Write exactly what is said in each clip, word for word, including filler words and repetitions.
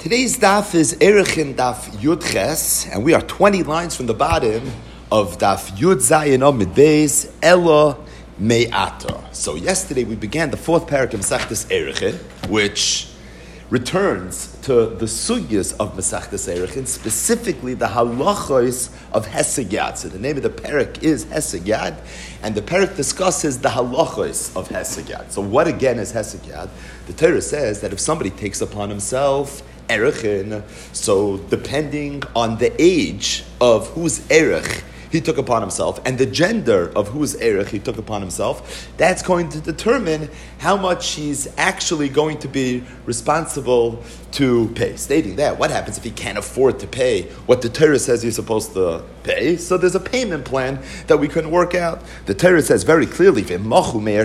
Today's daf is Erechin Daf Yud Ches, and we are twenty lines from the bottom of Daf Yud Zayin Amid Beis Ella Me'ata. So yesterday we began the fourth parak of Masechtas Erechin, which returns to the sugyas of Masechtas Erechin, specifically the halachos of Hesed Yad. So the name of the parak is Hesed Yad, and the parak discusses the halachos of Hesed Yad. So what again is Hesed Yad? The Torah says that if somebody takes upon himself Erechin, so depending on the age of whose Erech he took upon himself and the gender of whose Erech he took upon himself, that's going to determine how much he's actually going to be responsible to pay. Stating that, what happens if he can't afford to pay what the Torah says he's supposed to pay? So there's a payment plan that we couldn't work out. The Torah says very clearly, they would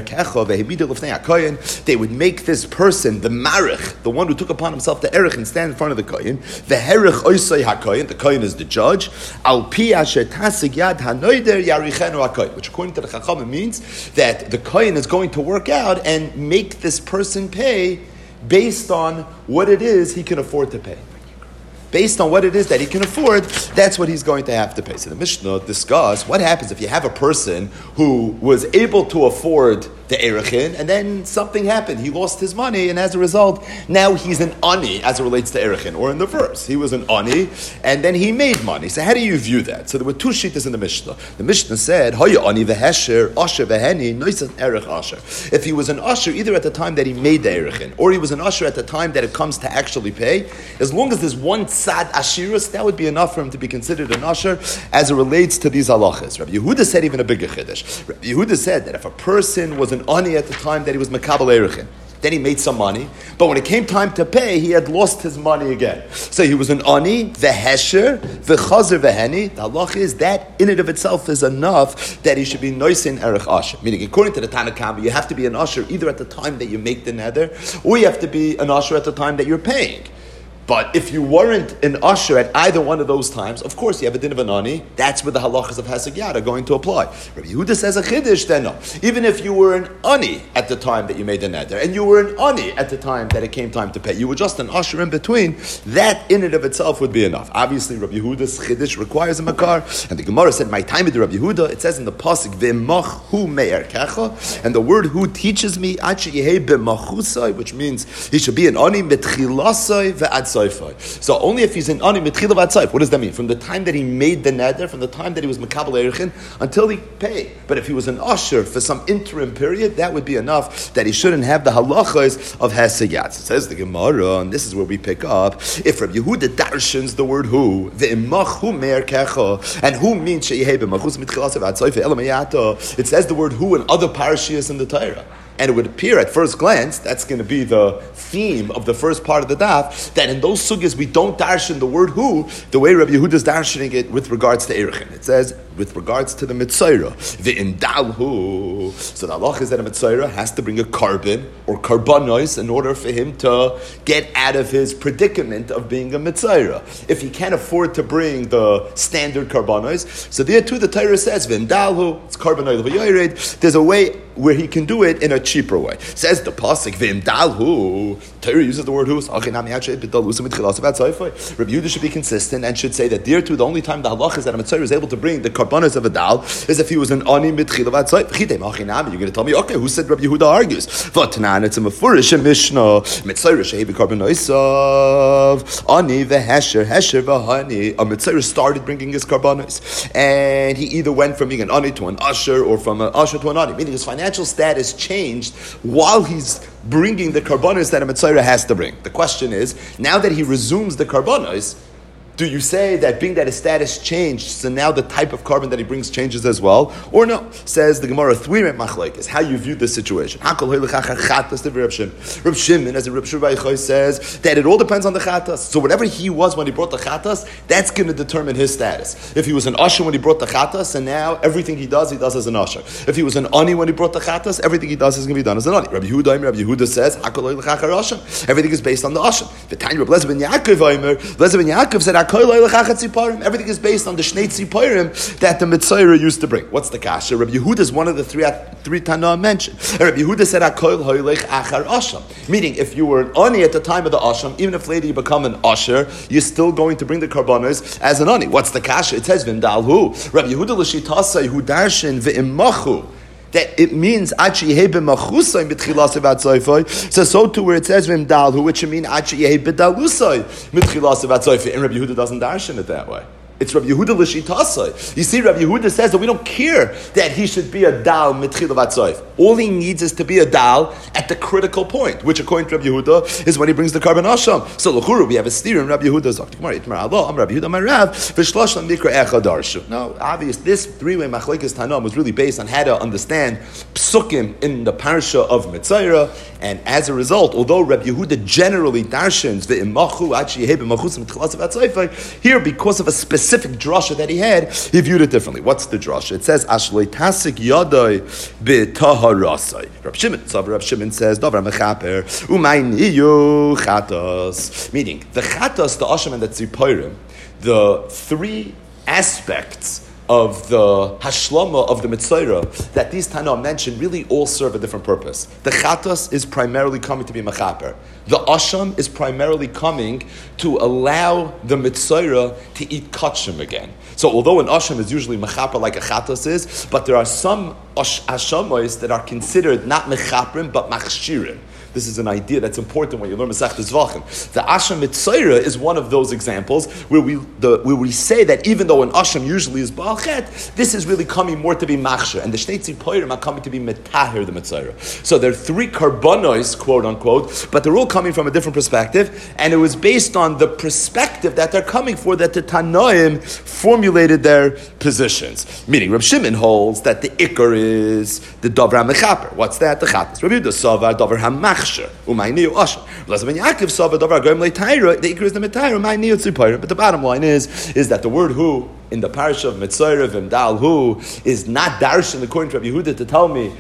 make this person the marich, the one who took upon himself the erech and stand in front of the kohen. The herech oisay hakohen, the kohen is the judge. Al pi asher tasig yad hanoider yarichenu hakohen, which according to the Chachamim means that the kohen is going to work out and make this person pay based on what it is he can afford to pay. Based on what it is that he can afford, that's what he's going to have to pay. So the Mishnah discussed what happens if you have a person who was able to afford the Erechin, and then something happened. He lost his money, and as a result, now he's an ani as it relates to Erechin. Or in the verse, he was an ani, and then he made money. So how do you view that? So there were two shittas in the Mishnah. The Mishnah said, Hoya ani v'hesher, asher v'heni, noisan erech asher. If he was an asher either at the time that he made the Erechin, or he was an asher at the time that it comes to actually pay, as long as there's one sad ashirus, that would be enough for him to be considered an asher as it relates to these halachas. Rabbi Yehuda said even a bigger chiddush. Rabbi Yehuda said that if a person was an ani at the time that he was makabel erechin, then he made some money, but when it came time to pay, he had lost his money again. So he was an ani, the hesher, the chazer v'heni. The halach is that in and of itself is enough that he should be noisin erech asher. Meaning, according to the Tanna Kama, you have to be an asher either at the time that you make the nether, or you have to be an asher at the time that you're paying. But if you weren't an usher at either one of those times, of course you have a din of an ani. That's where the halachas of Hesed Yad are going to apply. Rabbi Yehuda says a chiddush, then no. Even if you were an ani at the time that you made the neder, and you were an ani at the time that it came time to pay, you were just an usher in between, that in and of itself would be enough. Obviously, Rabbi Yehuda's chiddush requires a makar, and the Gemara said, my time with Rabbi Yehuda, it says in the pasuk, v'mach hu me'er kecha, and the word hu teaches me, which means he should be an ani mitchilasai ve'ad. So only if he's an ani mitchila v'atzayf. What does that mean? From the time that he made the neder, from the time that he was makabel erechin, until he paid. But if he was an usher for some interim period, that would be enough that he shouldn't have the halachos of Hesed Yad. So says the Gemara, and this is where we pick up. If Rabbi Yehuda darshans the word hu, ve'imach hu me'er kecha, and hu means she'yehei b'machus mitchilas v'atzayf elamayata. It says the word hu in other parashiyos in the Torah. And it would appear at first glance, that's going to be the theme of the first part of the daf, that in those sugyas we don't darshan the word hu the way Rabbi Yehuda is darshaning it with regards to Erechin. It says, with regards to the Mitzayra, the indalhu. So the halach is that a Mitzayra has to bring a carbon or karbanos in order for him to get out of his predicament of being a Mitzayra. If he can't afford to bring the standard karbanos, so there too the Torah says, v'indalhu, it's karbanos v'yoyred. There's a way where he can do it in a cheaper way. Says the pasuk, v'imdalhu. Torah uses the word hu. Rabbi Yehuda should be consistent and should say that there too the only time the halach is that a Mitzayra is able to bring the karbanos of a dal is if he was an ani mitchila v'atzayf. You're going to tell me, okay, who said Rabbi Yehuda argues? V'tanan, it's a mefurish mishnah. Mitzayra shehi b'karbanos of ani v'hesher hesher v'hani. A Mitzayra started bringing his karbanos, and he either went from being an ani to an usher, or from an usher to an ani, meaning his financial status changed while he's bringing the karbanos that a Mitzayra has to bring. The question is, now that he resumes the karbanos, do you say that being that his status changed, so now the type of carbon that he brings changes as well? Or no? Says the Gemara, Thwiret Machlek is how you view this situation. Reb Shimon, as the Reb Shimon says, that it all depends on the chatas. So whatever he was when he brought the chatas, that's going to determine his status. If he was an usher when he brought the chatas, and now everything he does, he does as an usher. If he was an ani when he brought the chatas, everything he does is going to be done as an ani. Rabbi Yehuda, Rabbi Yehuda says, everything is based on the usher. The Tanya Reb Lezer ben Yaakov, Lezer ben Yaakov said, Everything is based on the Shnei Tziporim that the Mitzayra used to bring. What's the kasha? Rabbi Yehuda is one of the three three Tana mentioned. And Rabbi Yehuda said, "Hakoil hoylech achar asham," meaning if you were an ani at the time of the asham, even if later you become an usher, you're still going to bring the karbanos as an ani. What's the kasha? It says v'imdalhu. Rabbi Yehuda l'shitasai hu darshin v'immachu. That it means achi yehebe machusay mitchilas v'atzoyfay. So so too where it says v'imdalhu, which mean achi yehebe dalusay mitchilas v'atzoyfay. And Rabbi Yehuda doesn't darshan it that way. It's Rabbi Yehuda l'shitasai. You see, Rabbi Yehuda says that we don't care that he should be a dal mitchila vatzoif. All he needs is to be a dal at the critical point, which according to Rabbi Yehuda is when he brings the carbon asham. So l'churu, we have a steer in Rabbi Yehuda's Akhtmar Itmar Allah. I'm Rabbi Yehuda Marav v'shlosham mikra echad darshu. No, obvious. This three-way machlekes Tanam was really based on how to understand psukim in the parsha of Mitzayra, and as a result, although Rabbi Yehuda generally darshans the imachu achi yehebe machus mitchilas vatzoif, here because of a specific Specific drasha that he had, he viewed it differently. What's the drasha? It says Ashlei Tasik Yadai B'Taharasai. Rab Shimon, so Rab Shimon says Davar Mechaper Umayniyu Chatas. Meaning the Chatas, the Asham, and the Tziporim, the three aspects of the hashlama of the Mitzayra that these Tana mentioned really all serve a different purpose. The Chatas is primarily coming to be Mechaper. The Asham is primarily coming to allow the Mitzayra to eat Kachim again. So although an Asham is usually Mechaper like a Chatas is, but there are some Ashamois that are considered not Mechaprim but Machshirim. This is an idea that's important when you learn Masechtas Zvachim. The Asham Mitzayra is one of those examples where we the, where we say that even though an Asham usually is Baal Chet, this is really coming more to be Machshir, and the Shnei Tziporim are coming to be Metahir the Mitzayra. So there are three karbonos, quote unquote, but they're all coming from a different perspective, and it was based on the perspective that they're coming for that the Tanoim formulated their positions. Meaning, Reb Shimon holds that the Iker is the Dovra Mechaper. What's that? The Chatas. Rabbi Yehuda Sava Dovra Hamach. Umayniu Asher. But the bottom line is, is that the word who in the parish of Mitzayra V'Mdal who is not darshan according to Rabbi Yehuda to tell me.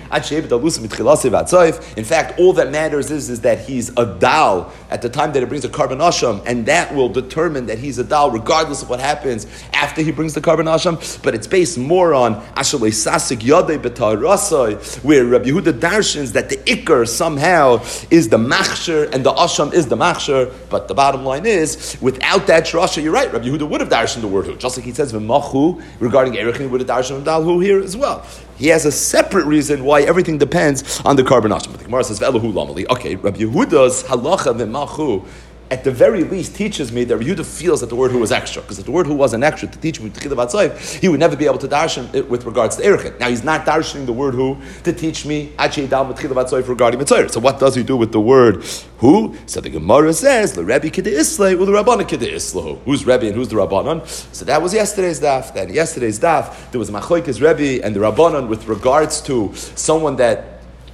In fact, all that matters is, is that he's a dal at the time that he brings the carbon asham, and that will determine that he's a dal regardless of what happens after he brings the carbon asham. But it's based more on Ashalei Sasik Yadei B'Tarasai, where Rabbi Yehuda darshans that the ikar somehow is the machshir and the asham is the machshir. But the bottom line is, without that drasha, you're right. Rabbi Yehuda would have darshan the word who, just like he says v'machu regarding Erechin would have darshan v'dal who here as well. He has a separate reason why everything depends on the carbon asham. But the Gemara says v'elahu lamali. Okay, Rabbi Yehuda's halacha v'machu at the very least teaches me that Rabbi Yehuda feels that the word who was extra, because if the word who wasn't extra to teach me T'chila Vatzoif, he would never be able to darshan it with regards to Erechin. Now he's not darshaning the word who to teach me Achei Dal T'chila Vatzoif regarding Mitzayr. So what does he do with the word who? So the Gemara says the Rebbe Kidei Islay or the Rabbanan Kidei Islahu. Who's Rebbe and who's the Rabbanan? So that was yesterday's daf. Then yesterday's daf there was Machlokes Rebbe and the Rabbanan with regards to someone that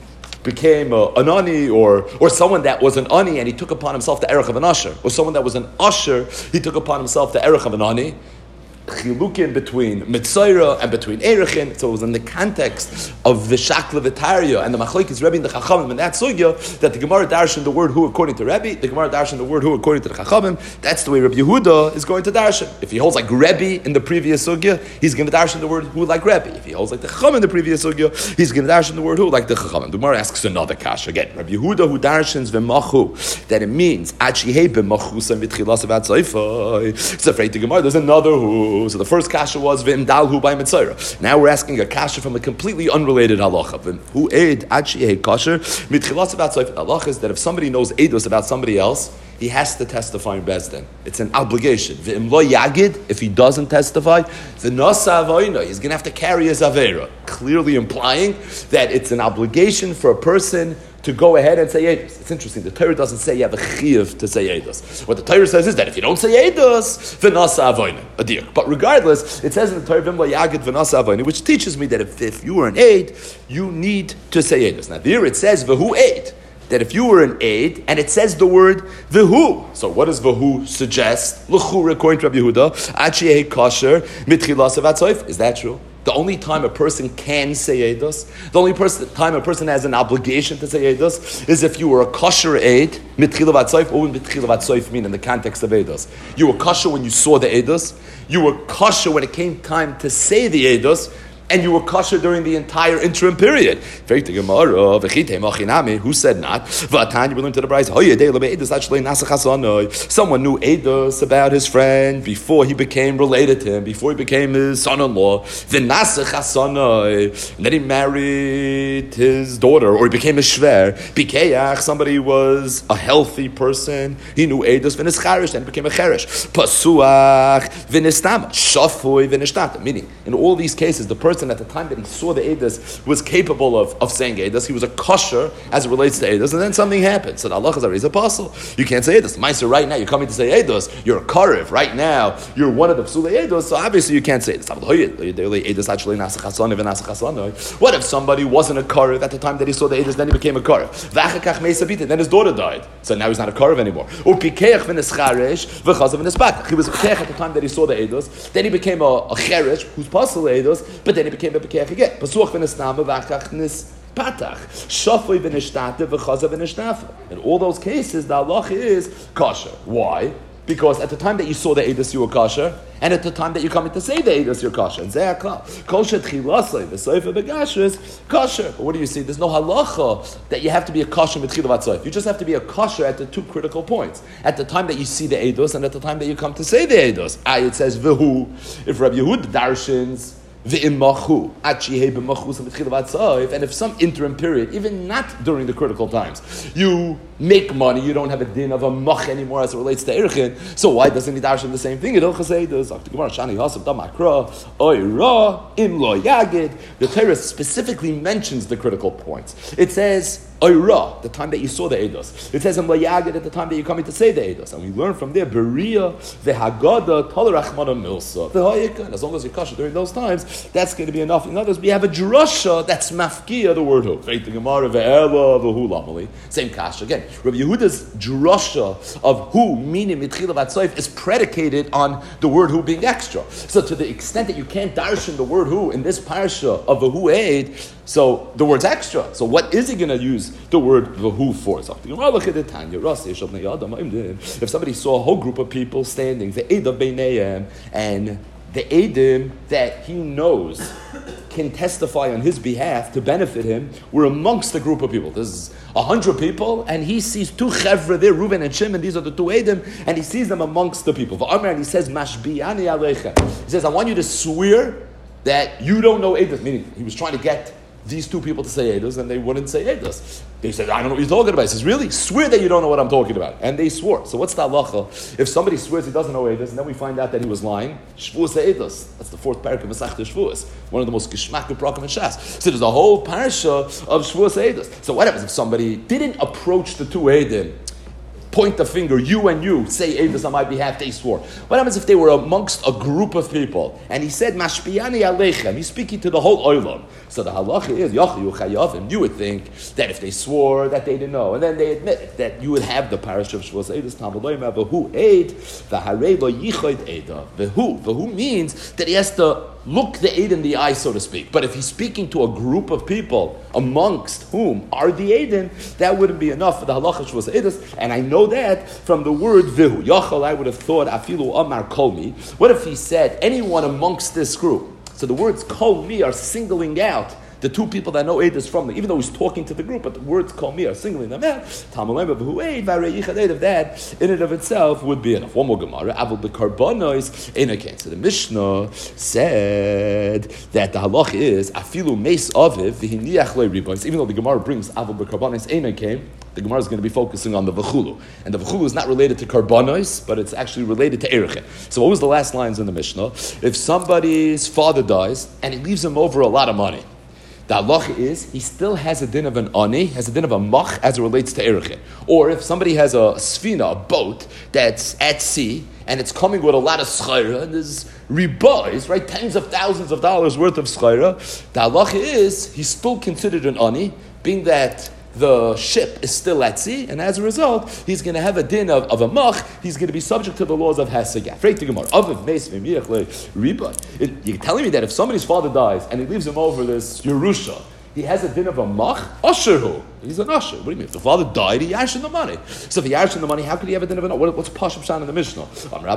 became a, an ani, or or someone that was an ani and he took upon himself the erech of an usher, or someone that was an usher, he took upon himself the erech of an ani. Chilukin between Mitzayra and between Erechin, so it was in the context of the Shakla V'Tarya and the Machlokes Rebbe and the Chachamim and that sugya that the Gemara darshan the word who according to Rebbe, the Gemara darshan the word who according to the Chachamim. That's the way Rabbi Yehuda is going to darshan. If he holds like Rebbe in the previous sugya, he's going to darshan the word who like Rebbe. If he holds like the Chachamim in the previous sugya, he's going to darshan the word who like the Chachamim. The Gemara asks another kasha again. Rabbi Yehuda who darshans v'machu, that it means achihei b'machusa v'tchilas v'atzoifai. It's afraid the Gemara. There's another who. So the first kasha was v'imdalhu by Mitzayra. Now we're asking a kasha from a completely unrelated halacha. Who aid achi kasher mitchilas v'atzoif. Halacha is that if somebody knows eidos about somebody else, he has to testify in Bezdin. It's an obligation. V'im lo yagid, if he doesn't testify, v'nosa avoyna, he's going to have to carry his avera, clearly implying that it's an obligation for a person to go ahead and say Eidos. It's interesting. The Torah doesn't say you have a chiyuv to say Eidos. What the Torah says is that if you don't say Eidos, v'nasa avoyna, a dir. But regardless, it says in the Torah, v'im lo yagid v'nasa avoyna, which teaches me that if, if you were an aid, you need to say Eidos. Now there it says v'hu aid, that if you were an aid, and it says the word v'hu. So what does v'hu suggest? L'chura, according to Rabbi Yehuda, achiyeh kasher mitchilas v'atzoif. Is that true? The only time a person can say Eidos, the only person, time a person has an obligation to say Eidos, is if you were a kosher Eid, mitchila vatsoif, or what mitchila vatsoif mean in the context of Eidos. You were kosher when you saw the Eidos, you were kosher when it came time to say the Eidos, and you were kosher during the entire interim period. Who said not? We learned to the Bryce. Someone knew Eidos about his friend before he became related to him, before he became his son-in-law. And then he married his daughter, or he became a shver. Somebody was a healthy person. He knew Eidos v'nis charish, and became a cherish. Pasuach v'nis tama. Shafui v'nis tata. Meaning, in all these cases, the person at the time that he saw the Eidos was capable of, of saying Eidos. He was a kosher as it relates to Eidos, and then something happened. So the Allah is a apostle. You can't say Eidos. Meiser, right now, you're coming to say Eidos. You're a karev. Right now, you're one of the psulei Eidos, so obviously you can't say Eidos. What if somebody wasn't a karev at the time that he saw the Eidos, then he became a karev? Then his daughter died. So now he's not a karev anymore. He was pikeach at the time that he saw the Eidos, then he became a, a cheresh, who's pasul Eidos, but then he became a pikeach again. Pasuach v'nesnama v'achach nis patach. Shafoi v'nishtate v'chaza v'nishtafa. In all those cases, the halacha is kosher. Why? Because at the time that you saw the Eidos, you were kosher, and at the time that you're coming to say the Eidos, you're kosher. And zeh hakol. Kol shetchilasei v'soifa b'gashris, kosher. But what do you see? There's no halacha that you have to be a kosher with tchila v'tzoif. You just have to be a kosher at the two critical points. At the time that you see the Eidos, and at the time that you come to say the Eidos. Ah, it says v'hu. If Rabbi Yehud darshins, and if some interim period, even not during the critical times, you make money, you don't have a din of a mach anymore as it relates to Erchin, so why doesn't he darshan the same thing? The Torah specifically mentions the critical points. It says, Oira, the time that you saw the Eidos. It says in Layagid at the time that you're coming to say the Eidos. And we learn from there, Beria, the Haggadah, Tolerachmana Milsa, the Hayikan. As long as you're kosher during those times, that's going to be enough. In others, we have a drasha that's mafkia, the word who. Faith the Gemara, ve'ela, v'hu lamali. Same kasha. Again, Rabbi Yehuda's drasha of who, meaning mitchila vatsoif, is predicated on the word who being extra. So to the extent that you can't darshan the word who in this parsha of a who aid, so the word's extra. So what is he going to use the word v'hu for? If somebody saw a whole group of people standing, the Eidah beinayim, and the Eidim that he knows can testify on his behalf to benefit him, were amongst the group of people. There's a hundred people, and he sees two chevra there, Reuben and Shimon, these are the two Eidim, and he sees them amongst the people. And he says, Mashbi'ani aleichem. He says, I want you to swear that you don't know Eidos. Meaning, he was trying to get these two people to say Eidos, and they wouldn't say Eidos. They said, I don't know what you're talking about. He says, really? Swear that you don't know what I'm talking about. And they swore. So what's the halacha? If somebody swears he doesn't know Eidos, and then we find out that he was lying, Shvuas Eidos. That's the fourth parak of Masechta Shvuas. One of the most geshmak prakim in Shas. So there's a whole parasha of Shvuas Eidos. So what happens if somebody didn't approach the two Eidim, point the finger, you and you, say Eidos on my behalf, they swore. What happens if they were amongst a group of people, and he said, Mashpiani aleichem, he's speaking to the whole oilam. So the halacha is, Yachayu chayavim, you would think that if they swore, that they didn't know, and then they admit that you would have the parish of Shvos Eidos, Tamaloyma, V'hu eid, V'harei lo yichoid eida. V'hu, V'hu means that he has to look the Eid in the eye, so to speak. But if he's speaking to a group of people, amongst whom are the Eidim, that wouldn't be enough for the halacha Shvos Eidos. And I know that from the word V'hu. Yachal, I would have thought, Afilu Amar Kolmi. What if he said, anyone amongst this group? So the words Kol Mi are singling out the two people that know Eidos from them, even though he's talking to the group, but the words Kol Mi are singling them out. Tamalem V'hu Eid, V'arei Yichad Eid, of that, in and of itself, would be enough. One more Gemara, Avol B'karbonos, Einakein. So the Mishnah said that the halach is, Afilu Meis Aviv, V'hiniach Lei Ribos, even though the Gemara brings Avol B'karbonos, Einakein, the Gemara is going to be focusing on the V'chulu. And the V'chulu is not related to Karbonos, but it's actually related to Erechin. So what was the last lines in the Mishnah? If somebody's father dies, and he leaves him over a lot of money, the halacha is, he still has a din of an ani, has a din of a mach as it relates to Erechin. Or if somebody has a sfina, a boat, that's at sea, and it's coming with a lot of schayra, and there's ribais, right, tens of thousands of dollars worth of schayra, the halacha is, he's still considered an ani, being that the ship is still at sea, and as a result, he's going to have a din of, of a mach. He's going to be subject to the laws of Hesegah. You're telling me that if somebody's father dies and he leaves him over this Yerusha, he has a din of a mach? Usherhu. He's an usher. What do you mean? If the father died, he yashin the money. So if he yashin the money, how could he have a din of an usher? What's Pasham Shan in the Mishnah?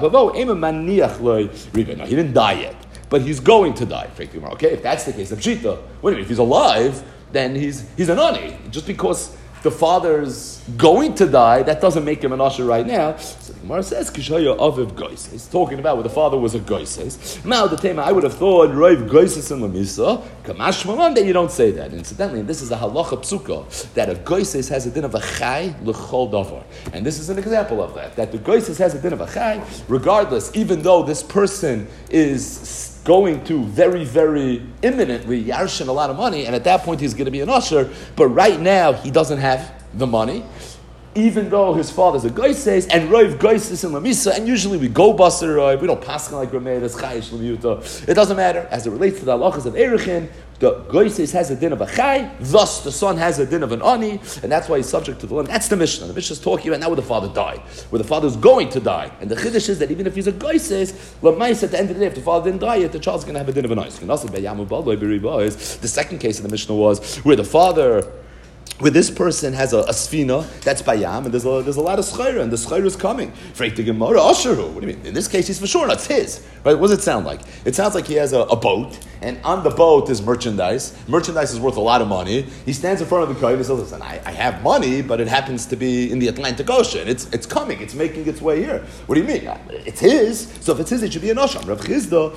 No, he didn't die yet, but he's going to die. Okay, if that's the case, the Pshita, what do you mean? If he's alive, then he's he's an ani. Just because the father's going to die, that doesn't make him an usher right now. So the Gemara says, Kishaya Aviv Goises. He's talking about where the father was a Goises. Now, the tema, I would have thought, Rav Goises in Lamisa, Kamash Malan, that you don't say that. Incidentally, and this is a halacha psuka, that a Goises has a din of a chai l'chol davar. And this is an example of that, that the Goises has a din of a chai, regardless, even though this person is going to very, very imminently yarshin a lot of money, and at that point he's going to be an usher, but right now he doesn't have the money, even though his father's a goises, and Rav goises in Lamisa, and usually we go basar Rav, we don't pass like Ramedas, Chayish, Lamiyuta. It doesn't matter. As it relates to the halachas of Erechin, the goises has a din of a chai, thus the son has a din of an ani, and that's why he's subject to the law. That's the Mishnah. The Mishnah is talking about now where the father died, where the father is going to die. And the chiddush is that even if he's a goises, Lamais at the end of the day, if the father didn't die yet, the child's going to have a din of an ani. The second case of the Mishnah was where the father, where this person has a, a sfina, that's bayam, and there's a, there's a lot of schayra, and the schayra is coming. Freit the Gemara, Asheru. What do you mean? In this case, he's for sure, that's his. Right? What does it sound like? It sounds like he has a, a boat, and on the boat is merchandise. Merchandise is worth a lot of money. He stands in front of the kohen and says, listen, I, I have money, but it happens to be in the Atlantic Ocean. It's it's coming, it's making its way here. What do you mean? It's his, so if it's his, it should be an Osham. Rav Chizda,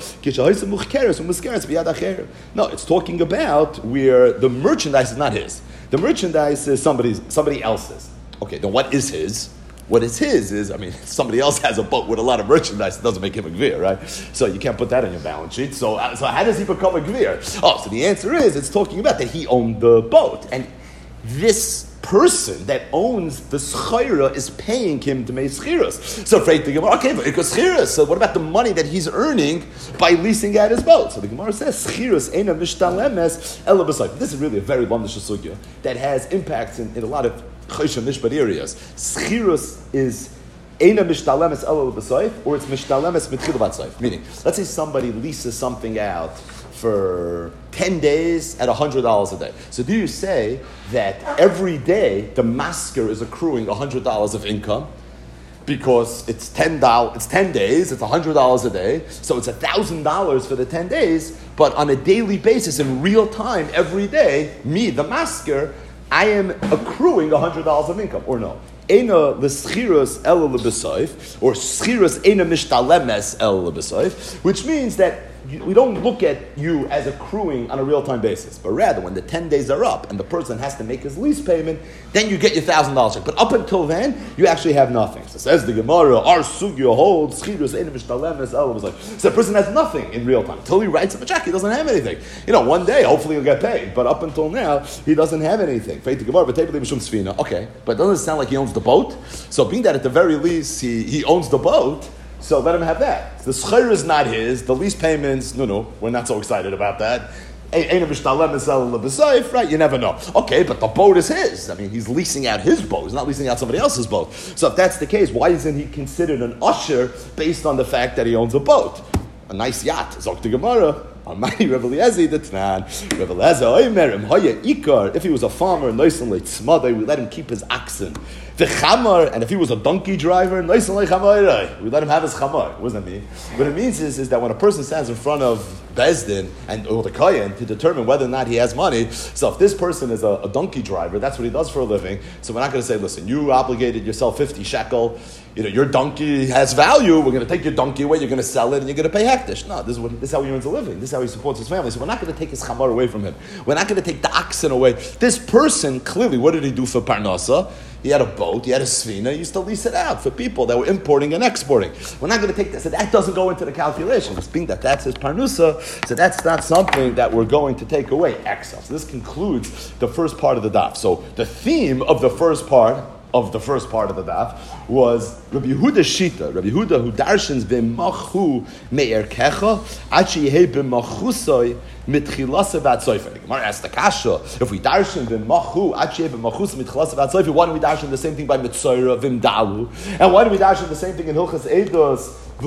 no, it's talking about where the merchandise is not his. The merchandise is somebody's, somebody else's. Okay, then what is his? What is his is, I mean, somebody else has a boat with a lot of merchandise, it doesn't make him a gvir, right? So you can't put that on your balance sheet. So, uh, so how does he become a gvir? Oh, so the answer is, it's talking about that he owned the boat. And this person that owns the schira is paying him to make schiras. So afraid the Gemara, okay, but it goes schiras. So what about the money that he's earning by leasing out his boat? So the Gemara says schiras eina mishtalemes ela b'sayf. This is really a very wonderful sugya that has impacts in, in a lot of choshen mishpat areas. Schiras is eina mishtalemes ela b'sayf, or it's mishtalemes mitchil b'sayf. Meaning, let's say somebody leases something out for ten days at one hundred dollars a day. So do you say that every day the masker is accruing one hundred dollars of income because it's ten dollars, it's ten days, it's one hundred dollars a day, so it's one thousand dollars for the ten days, but on a daily basis, in real time, every day, me, the masker, I am accruing one hundred dollars of income, or no? Eina l'schiras el l'besayf, or schiras eina mishtalemes el l'besayf, which means that we don't look at you as accruing on a real-time basis, but rather when the ten days are up and the person has to make his lease payment, then you get your one thousand dollars. But up until then, you actually have nothing. So says the Gemara, our sugya holds, schiras eina mishtalemes el l'besayf. So the person has nothing in real time. Until he writes him a check, he doesn't have anything. You know, one day, hopefully he'll get paid, but up until now, he doesn't have anything. Okay, but doesn't it sound like he owns the boat? So being that at the very least, he, he owns the boat, so let him have that. The schayr is not his. The lease payments, no, no, we're not so excited about that. Right? You never know. Okay, but the boat is his. I mean, he's leasing out his boat. He's not leasing out somebody else's boat. So if that's the case, why isn't he considered an usher based on the fact that he owns a boat? A nice yacht. Zok the Gemara. Almighty Rebbe Eliezer the Tnan. Rebbe Eliezer, Oimerim, Hoya Ikar. If he was a farmer, nice and late smother, we let him keep his oxen. The chamar, and if he was a donkey driver, nice and late chamar, we let him have his chamar. What does that mean? What it means is, is that when a person stands in front of Bezdin and or the Kohen to determine whether or not he has money, so if this person is a, a donkey driver, that's what he does for a living, so we're not going to say, listen, you obligated yourself fifty shekel, you know, your donkey has value, we're going to take your donkey away, you're going to sell it, and you're going to pay hektish. No, this is, what, this is how he earns a living. This is how he supports his family. So we're not going to take his chamar away from him. We're not going to take the oxen away. This person, clearly, what did he do for Parnasa? He had a boat, he had a svina, he used to lease it out for people that were importing and exporting. We're not going to take that. So that doesn't go into the calculation. It's being that that's his parnusa, so that's not something that we're going to take away excess. So this concludes the first part of the daf. So the theme of the first part of the first part of the daf was Rabbi Yehuda Shita, Rabbi Yehuda who darshans v'machu me'er kecha, achi yehe b'machusoi mitchilasa v'atzoifa. The Gemara asks the kasha, if we darshan v'machu, achi yehe b'machus mitchilasa v'atzoifa, why don't we darshan the same thing by mitzayra v'imdalu? And why don't we darshan the same thing in Hilchas Eidos? So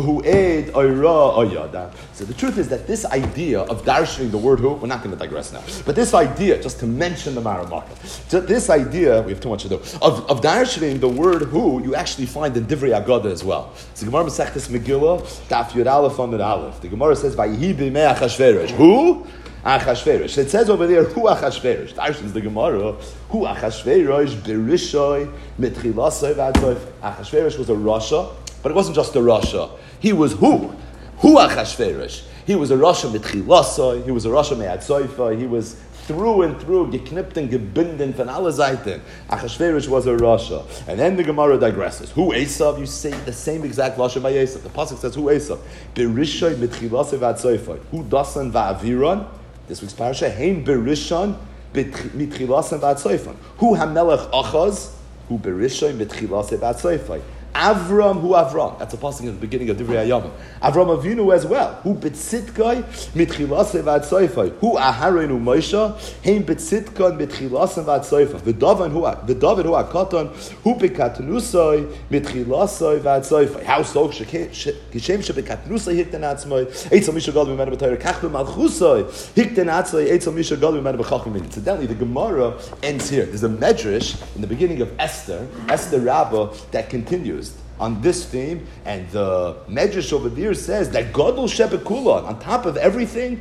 the truth is that this idea of darshaning the word who, we're not going to digress now, but this idea, just to mention the Maramaka, so this idea, we have too much to do, of, of darshaning the word who, you actually find in Divrei Agada as well. So the Gemara Masechtas Megillah, Daf Yud Aleph on the Aleph. The Gemara says, Vayihi b'mei Achashverosh. Who? Achashverosh. It says over there, who Achashverosh? Darshans the Gemara, who Achashverosh, Berishoy, Mitchilasoi v'adzoif. Achashverosh was a Rasha, but it wasn't just a Rasha. He was who? Who Achashverosh? He was a Rasha mitchilasoi, he was a Rasha me'adzoifa, he was through and through, geknippt and gebinden von alle Seiten. Achashverosh was a Rasha. And then the Gemara digresses. Who Esav? You say the same exact Rasha by Esav. The Pasuk says, who Esav? Berishoy mitchilasoi v'adzoifa. Who Dasan va'aviron? This week's parasha. Hein berishon mitchilasoi v'adzoifa. Who Hamelech Achaz? Who Berishoy mitchilasoi v'adzoifa. Avram, who Avram? That's a passing at the beginning of Divrei Hayamim. Avram Avinu as well. Who B'tzitkai mitchilasei v'atzoifai. Who Aharon Moshe. Hein B'tzitkai mitchilasei v'atzoifai. V'David who V'David who Akatan. Who B'katnusai mitchilasei v'atzoifai. How so? Kishem shebekatnusai hikten atzmai. Eitzel Misha Gadol B'menu B'Torah. Kach B'malchusai hikten atzmai. Eitzel Misha Gadol B'menu B'chacham. Incidentally, the Gemara ends here. There's a medrash in the beginning of Esther, Esther Rabbah, that continues on this theme, and the Medrash over there says that Gadol Shebekulon, on top of everything,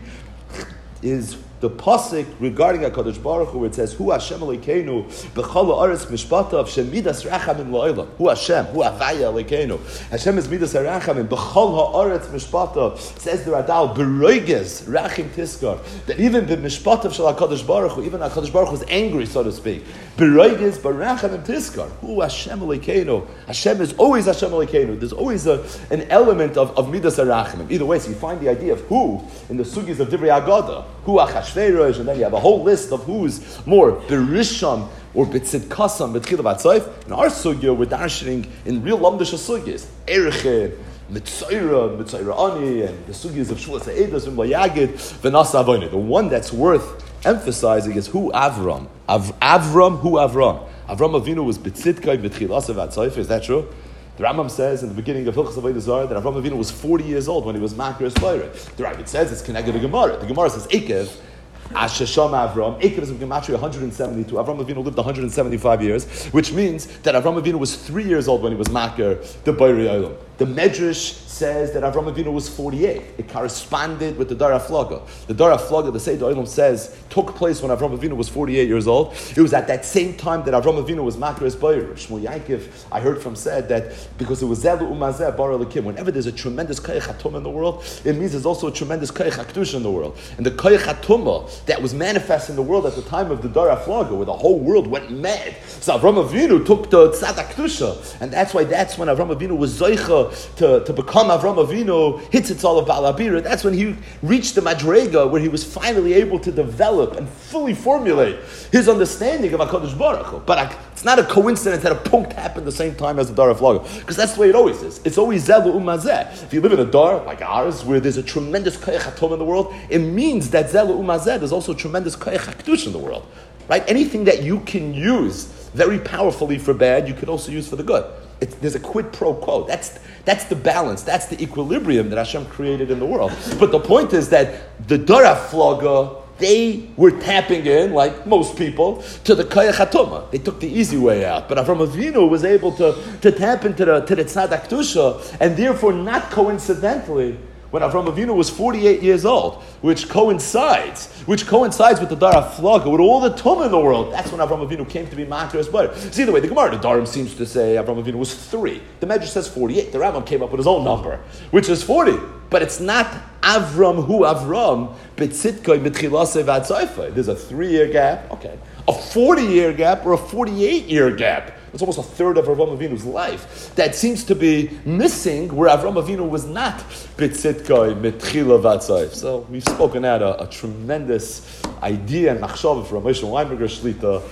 is the pasuk regarding HaKadosh Baruch Hu, where it says, Hu Hashem Elokeinu, B'chol ha'aretz mishpatav, Shemidas Rachamim La'olam. Hu Hashem, Hu Havaya Elokeinu. Hashem is Midas Rachamim, B'chol ha'aretz mishpatav. Says the Radal, B'roiges Rachim Tiskar, that even the mishpatav shel HaKadosh Baruch Hu, even HaKadosh Baruch Hu is angry, so to speak. B'roiges B'rachamim Tiskar. Hu Hashem Elokeinu. Hashem is always Hashem Elokeinu. There's always a, an element of, of Midas Rachamim. Either way, so you find the idea of who in the sugis of Divrei Agada. Who Achashverosh, and then you have a whole list of who's more Berishon or B'tzid Kasam, B'tchila B'atzoif. In our sugya, we're darshaning in real Lamdasha sugyas, Erichin, Mitzayra, Mitzayra Ani, and the sugyas of Shmuel Sa'edas, V'im Yagid, V'nasa Avoyne. The one that's worth emphasizing is who Avram. Av- Avram, who Avram? Avram Avinu was B'tzidkai, B'tchilasa B'atzoif. Is that true? The Rambam says in the beginning of Hilchos Avodah Zarah that Avram Avinu was forty years old when he was Makar Espoira. The Rambam says it's connected to Gemara. The Gemara says Ekev, Ashasham Avram. Ekev is in Gematria one hundred seventy-two. Avram Avinu lived one hundred seventy-five years, which means that Avram Avinu was three years old when he was Makar the Beirei Olam. The Medrash says that Avram Avinu was forty-eight. It corresponded with the Dara Flaga. The Dara Flaga, the Seder Olam says, took place when Avram Avinu was forty-eight years old. It was at that same time that Avram Avinu was Makar Espoir. Shmuel Yaakov, I heard from, said that because it was Zelu Umazeh Bar Elikim. Whenever there's a tremendous Koyach Hatumah in the world, it means there's also a tremendous Koyach HaKdusha in the world. And the Koyach Hatumah that was manifest in the world at the time of the Dara Flaga, where the whole world went mad. So Avram Avinu took the Tzad HaKdusha. And that's why that's when Avram Avinu was Zoicha To, to become Avram Avinu, Hitzitzal of Baal Abira. That's when he reached the Madrega, where he was finally able to develop and fully formulate his understanding of HaKadosh Baruch Hu. But it's not a coincidence that a punkt happened the same time as the Dar of Flaga, because that's the way it always is. It's always Zelu Umazeh. If you live in a Dar like ours, where there's a tremendous Koyach Hatom in the world, it means that Zelu Umazeh, there's also a tremendous Koyach HaKdush in the world. Right? Anything that you can use very powerfully for bad, you can also use for the good. It's, there's a quid pro quo. That's that's the balance. That's the equilibrium that Hashem created in the world. But the point is that the Dara Flaga, they were tapping in, like most people, to the Koyach HaTumah. They took the easy way out. But Avram Avinu was able to, to tap into the, to the Tzad HaKdusha, and therefore, not coincidentally, when Avram Avinu was forty-eight years old, which coincides, which coincides with the Dara Flaga, with all the Tumah in the world, that's when Avram Avinu came to be Makar Espoir. See, either way, the Gemara, the Darim seems to say Avram Avinu was three. The Medrash says forty-eight. The Rambam came up with his own number, which is forty. But it's not Avram hu Avram, B'tzitkoi B'tchilase V'atzoifai. There's a three-year gap, okay. A forty-year gap or a forty-eight-year gap. It's almost a third of Avram Avinu's life that seems to be missing, where Avram Avinu was not B'tzitkoi B'tchila V'atzoif. So we've spoken out a, a tremendous idea and machshava from Moshe Weinberger Shlita.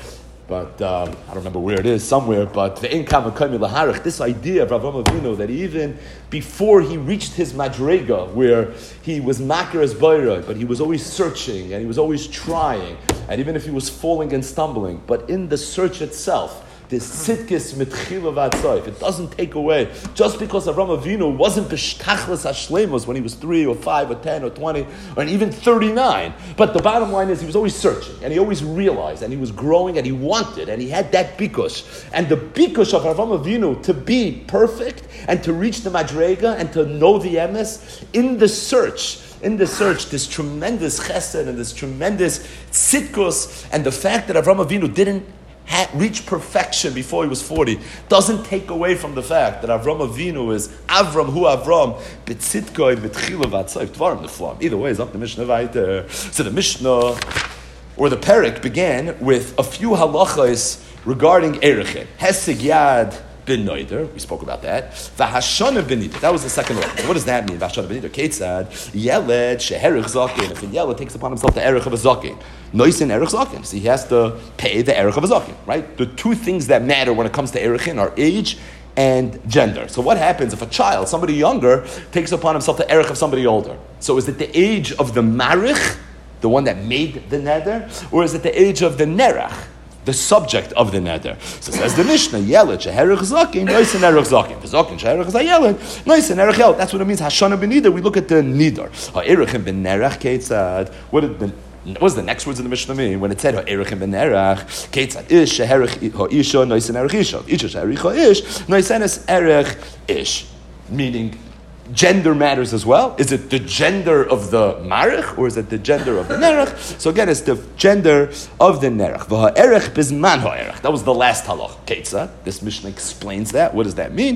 but um, I don't remember where it is, somewhere, but the Ein Kam V'Kayim Laharich, this idea of Avraham Avinu, that even before he reached his Madrega, where he was Makar as Bayroi, but he was always searching, and he was always trying, and even if he was falling and stumbling, but in the search itself, this sitkis mitchila v'atzoif, it doesn't take away. Just because Avraham Avinu wasn't b'shtachlis hashlemus when he was three or five or ten or twenty or even thirty-nine, but the bottom line is he was always searching and he always realized and he was growing and he wanted and he had that bikush. And the bikush of Avraham Avinu to be perfect and to reach the madrega and to know the emes in the search. In the search, this tremendous chesed and this tremendous tzitkus, and the fact that Avraham Avinu didn't Had reached perfection before he was forty doesn't take away from the fact that Avram Avinu is Avram hu Avram b'tzitkoin b'tchila v'atzayv dvarim neflam. Either way, is up the Mishnah weiter. So the Mishnah or the Perek began with a few halachas regarding Erechin. Hesig yad bin noider, we spoke about that. V'hashana bin nider, that was the second one. What does that mean? V'hashana bin nider, ketzad yeled sheherich zaken. If a yeled takes upon himself the erech of a zaken, noisin erech zaken, so he has to pay the erech of a zaken, right? The two things that matter when it comes to erechin are age and gender. So what happens if a child, somebody younger, takes upon himself the erech of somebody older? So is it the age of the marich, the one that made the neder, or is it the age of the nerach, the subject of the neder? So says the Mishnah, Yeled sheherich zaken, noisen erich zaken. Zaken sheherich zayeled, noisen erich yeled. That's what it means. Hashana ben nidar. We look at the nidar. Ha'erich ben nerach ketzad. What did the what does the next words of the Mishnah mean when it said ha'erich ben nerach ketzad ish sheherich ha'isha noisen erich isha isha sheherich ha'ish noisenes erich ish, meaning gender matters as well. Is it the gender of the marich or is it the gender of the nerach? So again, it's the gender of the nerach. V'ha'erech bizman ha'erech. That was the last halach. Ketzah. This Mishnah explains that. What does that mean?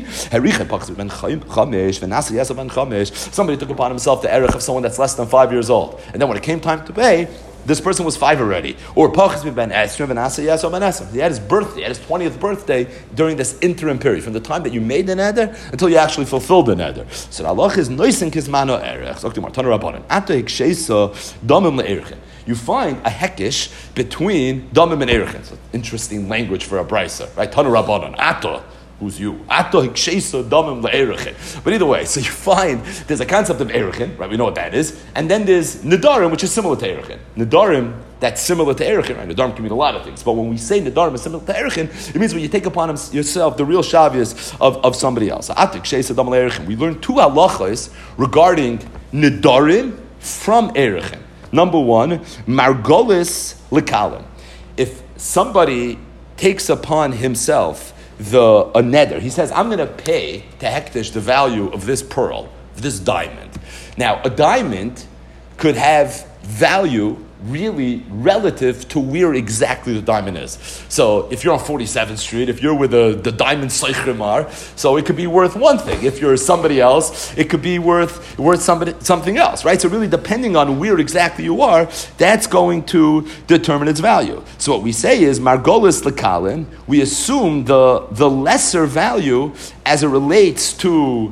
Somebody took upon himself the erech of someone that's less than five years old, and then when it came time to pay, this person was five already. Or he had his birthday, he had his twentieth birthday during this interim period, from the time that you made the neder until you actually fulfilled the neder. So the halach is noisin kismano erech. You find a hekish between damim and erechin. So interesting language for a brisa, right? Tanu rabbanon, ato. Who's you? But either way, so you find there's a concept of erechin, right? We know what that is. And then there's nedarim, which is similar to erechin. Nedarim, that's similar to erechin, right? Nedarim can mean a lot of things. But when we say nedarim is similar to erechin, it means when you take upon yourself the real shavias of, of somebody else. We learn two halachas regarding nedarim from erechin. Number one, margolis lekalim. If somebody takes upon himself the a neder, he says, I'm going to pay to hektish the value of this pearl, of this diamond. Now, a diamond could have value really relative to where exactly the diamond is. So if you're on forty-seventh Street, if you're with the, the diamond Seichrimar, so it could be worth one thing. If you're somebody else, it could be worth worth somebody something else, right? So really depending on where exactly you are, that's going to determine its value. So what we say is Margolis Lekalin, we assume the, the lesser value as it relates to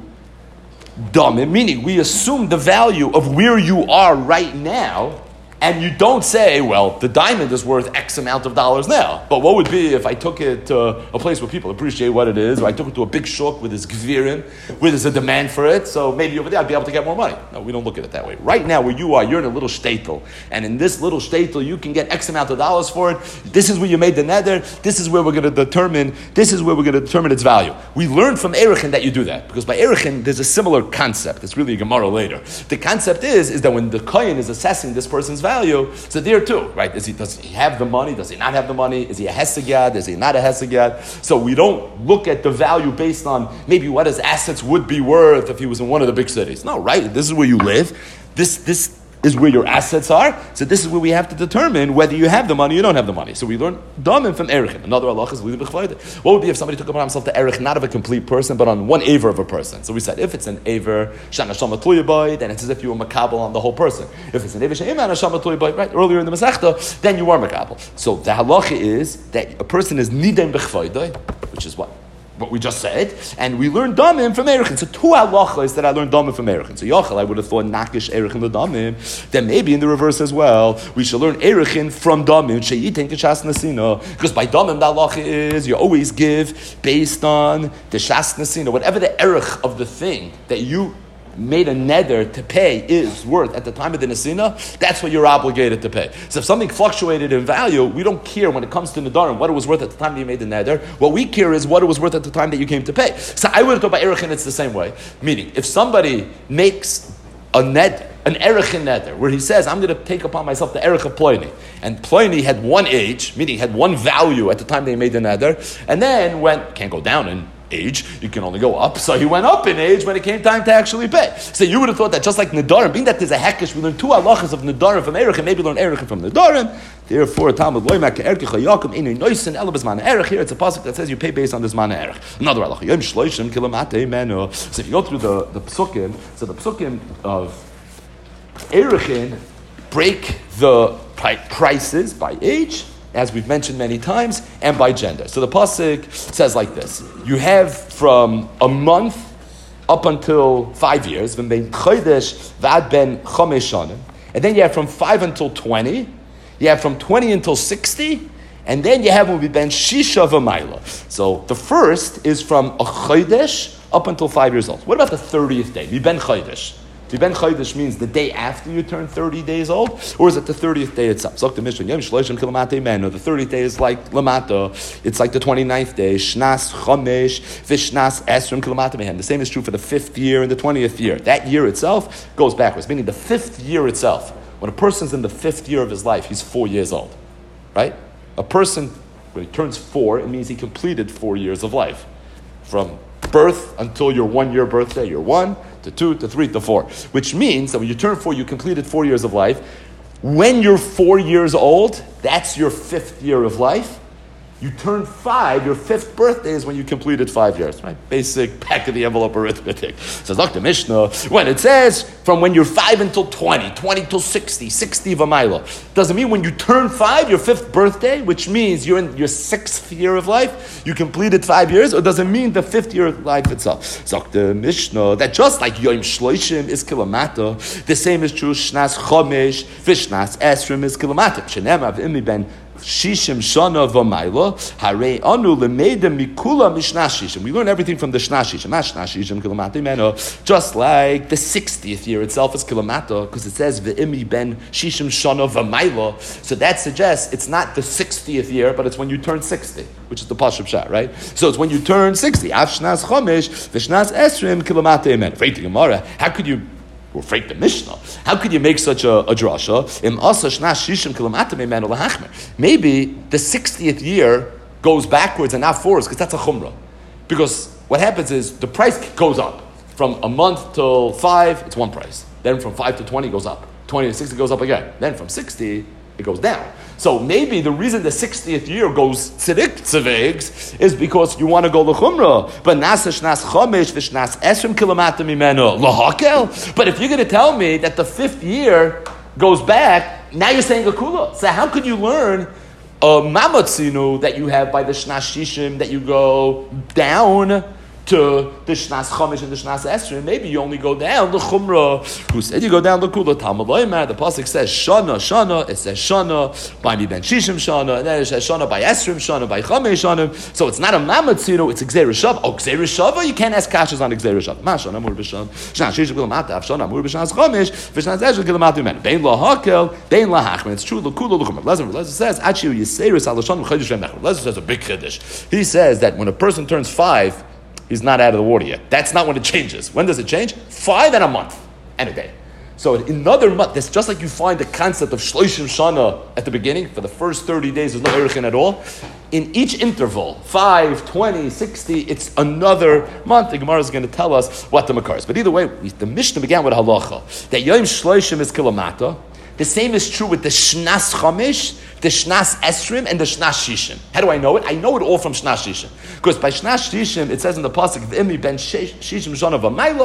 Damim, meaning we assume the value of where you are right now. And you don't say, well, the diamond is worth X amount of dollars now. But what would be if I took it to a place where people appreciate what it is, or I took it to a big shuk with this gvirin, where there's a demand for it, so maybe over there I'd be able to get more money. No, we don't look at it that way. Right now, where you are, you're in a little shtetl. And in this little shtetl, you can get X amount of dollars for it. This is where you made the neder. This is where we're going to determine, this is where we're going to determine its value. We learned from Erechin that you do that. Because by Erechin, there's a similar concept. It's really a Gemara later. The concept is, is that when the kohen is assessing this person's value, so there too, right? Is he, does he have the money? Does he not have the money? Is he a hesegad? Is he not a hesegad? So we don't look at the value based on maybe what his assets would be worth if he was in one of the big cities. No, right? This is where you live. This, this is where your assets are. So this is where we have to determine whether you have the money or you don't have the money. So we learn damim from erechin. Another halach is li b'chvayde. What would be if somebody took upon himself the erech not of a complete person, but on one aver of a person? So we said if it's an aver shana shama tluyaboy, then it's as if you were makabel on the whole person. If it's an aver shana shama tluyaboy, right earlier in the masechta, then you are makabel. So the halacha is that a person is nidem b'chvayde, which is what what we just said, and we learned damim from Erechin. So two halachas that I learned damim from Erechin. So Yochel, I would have thought nakish Erechin the damim. Then maybe in the reverse as well, we should learn Erechin from damim. Sheyitin k'shas nasina. Because by damim the halacha is you always give based on the shas nasina, whatever the erech of the thing that you made a neder to pay is worth at the time of the nesina, that's what you're obligated to pay. So if something fluctuated in value, we don't care when it comes to nedarim what it was worth at the time that you made the neder. What we care is what it was worth at the time that you came to pay. So I would have thought by erechin it's the same way. Meaning, if somebody makes a neder, an erechin neder, where he says, I'm going to take upon myself the erech of Pliny, and Pliny had one age, meaning had one value at the time they made the neder, and then went, can't go down in age, you can only go up. So he went up in age when it came time to actually pay. So you would have thought that just like Nedarim, being that there's a hekesh, we learn two halachas of Nedarim from Erech, and maybe learn Erech from Nedarim. Therefore, Talmud loymak erkecha yakum inu noisin elabes man Erech. Here it's a pasuk that says you pay based on this man Erech. Another halacha yom shloishim kilamate menu. So if you go through the the psukim, so the psukim of Erechin break the prices by age, as we've mentioned many times, and by gender. So the pasuk says like this: you have from a month up until five years, ben chodesh vad ben chomesh shanim, and then you have from five until twenty, you have from twenty until sixty, and then you have when we ben shisha v'mayla. So the first is from a chodesh up until five years old. What about the thirtieth day? We ben chodesh. Ben Chodesh means the day after you turn thirty days old, or is it the thirtieth day itself? So the Mishnah, Yom Shloshim Kilamate Menu. The thirtieth day is like Lamata. It's like the twenty-ninth day. Shnas Chomesh Vishnas Esrim Kilamate Mehen. The same is true for the fifth year and the twentieth year. That year itself goes backwards, meaning the fifth year itself. When a person's in the fifth year of his life, he's four years old, right? A person, when he turns four, it means he completed four years of life. From birth until your one-year birthday, you're one, to two, to three, to four. Which means that when you turn four, you completed four years of life. When you're four years old, that's your fifth year of life. You turn five, your fifth birthday is when you completed five years, right? Basic back of the envelope arithmetic. Says Doctor Mishnah, when it says from when you're five until twenty, twenty till sixty, sixty v'mayla, doesn't mean when you turn five, your fifth birthday, which means you're in your sixth year of life, you completed five years, or does it mean the fifth year of life itself? So Doctor Mishnah, that just like Yom Shloishim is kilamata, the same is true, Shnas Chomesh, Vishnas Esrim is kilamata. Shenem av'imi ben Shishim Shana V'mayla Harei Anu Lemeida Mikula Mishnas Shishim. We learn everything from the Shnas Shishim. Mashnas Shishim Kilamata Meno. Just like the sixtieth year itself is Kilamata, because it says V'imi Ben Shishim Shana V'mayla. So that suggests it's not the sixtieth year, but it's when you turn sixty, which is the Pashup Shah, right? So it's when you turn sixty. Av Shnas Chomesh V'Shnas Esrim Kilamata Meno. Afraid the Gemara. How could you? We're afraid the Mishnah. How could you make such a, a drasha? Maybe the sixtieth year goes backwards and not forwards, because that's a chumrah. Because what happens is the price goes up. From a month till five, it's one price. Then from five to twenty goes up. twenty to sixty goes up again. Then from sixty, it goes down. So maybe the reason the sixtieth year goes tzidik tzivigs is because you want to go l'chumrah. But nasa shnas chomesh v'shnas esrim kilamata mimeno lahakel. But if you're going to tell me that the fifth year goes back, now you're saying a kula. So how could you learn a mamatzinu that you have by the shnas shishim that you go down to the Shnas Chomesh and the Shnas Esrim? Maybe you only go down the Chumrah. Who said you go down the Kula? Talmud Loyma. The pasuk says Shana, Shana. It says Shana by Mi Ben Shishim Shana, and then it says Shana by Esrim Shana by Chomesh Shana. So it's not a Mamatzino, it's Gzeir Shava. Oh, Gzeir Shava, you can't ask kashas on Gzeir Shava. Ma Shana Mur B'Shana, Shana Shishim Kilamata, Shana Mur B'Shnas Chomesh, V'Shnas Esrim Kilamatu Men. Bein La Hakel, Bein La Hachman. It's true. The Kula L'Chumrah. Lezer Lezer says Achiu Yiseirus Al Shana Chaydish Remechel. Lezer says a big chiddush. He says that when a person turns five, he's not out of the water yet. That's not when it changes. When does it change? Five and a month and a day. So in another month, it's just like you find the concept of Shloishim Shana at the beginning. For the first thirty days, there's no Erechin at all. In each interval, five, twenty, sixty, it's another month. The Gemara is going to tell us what the Makar is. But either way, the Mishnah began with halacha that Yom Shloishim is kilamata. The same is true with the Shnas Chomesh, the Shnas Esrim, and the Shnas Shishim. How do I know it? I know it all from Shnas Shishim. Because by Shnas Shishim, it says in the pasuk, "V'imi ben Shishim Shana v'mayla,"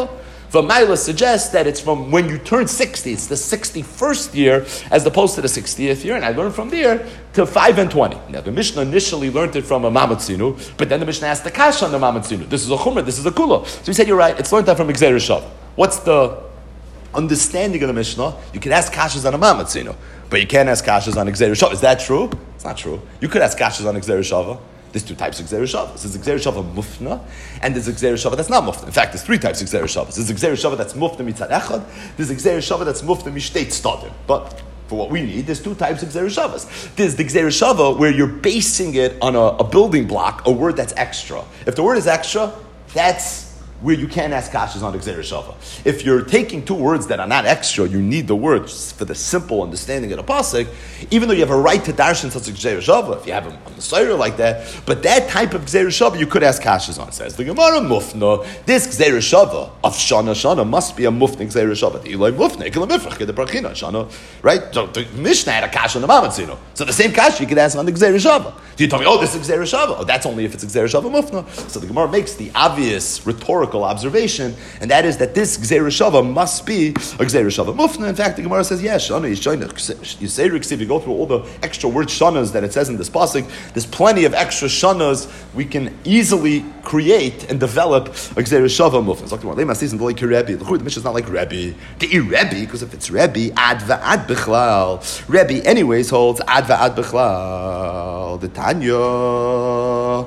V'mayla suggests that it's from when you turn sixty, it's the sixty-first year as opposed to the sixtieth year, and I learned from there to five and twenty. Now the Mishnah initially learned it from a Mamatzinu, but then the Mishnah asked the Kasha on the Mamatzinu. This is a Chumrah, this is a Kula. So he said, you're right, it's learned that from Gzeir Shav. What's the understanding of the Mishnah? You can ask Kashas on a Mamatzinu, but you can't ask Kashas on Gzeir Shav. Is that true? It's not true. You could ask Kashas on Gzeir Shav. There's two types of Gzeir Shavas. There's Gzeir Shava Mufna, and there's Gzeir Shava that's not Mufna. In fact, there's three types of Gzeir Shavas. There's Gzeir Shava that's Mufna mitzad echad. There's Gzeir Shava that's Mufna mishteit stadim. But for what we need, there's two types of Gzeir Shavas. There's the Gzeir Shava where you're basing it on a, a building block, a word that's extra. If the word is extra, that's where you can't ask kashas on Gzeir Shava. If you're taking two words that are not extra, you need the words for the simple understanding of the pasuk, even though you have a right to darshan such a Gzeir Shava, if you have a, a Messiah like that, but that type of Gzeir Shava you could ask kashas on. Says the Gemara Mufna, this Gzeir Shava of Shana Shana must be a Mufna Gzeir Shava. The Eloi Mufna, Ikela Mifrach, the Brachina Shana, right? So the Mishnah had a kasha on the Mamatzino. So the same kasha you could ask on the Gzeir Shava. So you tell me, oh, this is Gzeir Shava. Oh, that's only if it's a Gzeir Shava Mufna. So the Gemara makes the obvious rhetorical observation, and that is that this Gzeir Shava must be a Gzeir Shava Mufna. In fact, the Gemara says, yes, Shana Yishayna. You say, if you go through all the extra word Shanas that it says in this pasuk, there's plenty of extra Shanas we can easily create and develop a Gzeir Shava Mufna. The Mishnah is not like Rebbe. The Rebbe, because if it's Rebbe, ad va'ad bichlal. Rebbe anyways holds ad va'ad bichlal. The Tanya,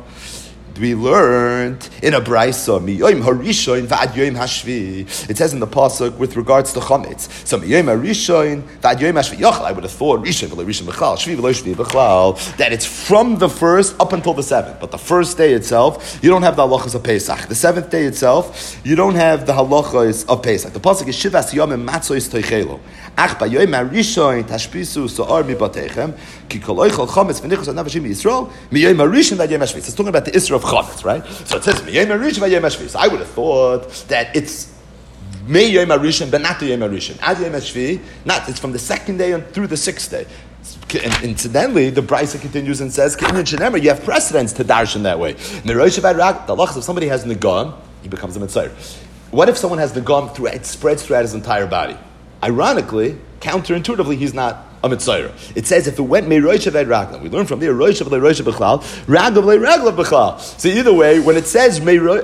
we learned in a brayso miyoim harishoin va'ad yoim hashvi. It says in the pasuk with regards to chametz. So miyoim harishoin va'ad yoim hashvi. Yochel, I would have thought rishon v'lo rishon b'chlal, shvi v'lo shvi b'chlal, that it's from the first up until the seventh. But the first day itself, you don't have the halachas of Pesach. The seventh day itself, you don't have the halachas of Pesach. The pasuk is shivas yomim matzois toichelo. Ach b'yoim harishoin tashpisu so'ar mibatechem ki kol oichel chametz v'nichos anavashim Yisrael miyoim harishoin va'ad yoim hashvi. It's talking about the Isra of chametz, right? So it says Miyayim Harishon v'Yayim Hashvi. So I would have thought that it's Miyayim Harishon, but not the Yayim Harishon. Ad Yayim Hashvi, not. It's from the second day and through the sixth day. And incidentally, the Brisa continues and says, you have precedence to darshan that way. The halachas, if somebody has negam, he becomes a mitzvah. What if someone has negam through it spreads throughout his entire body? Ironically, counterintuitively, he's not a mitzvah. It says if it went meirosh avad raglav, we learn from there rosh avad rosh b'chlal, raglav le raglav b'chlal. So either way, when it says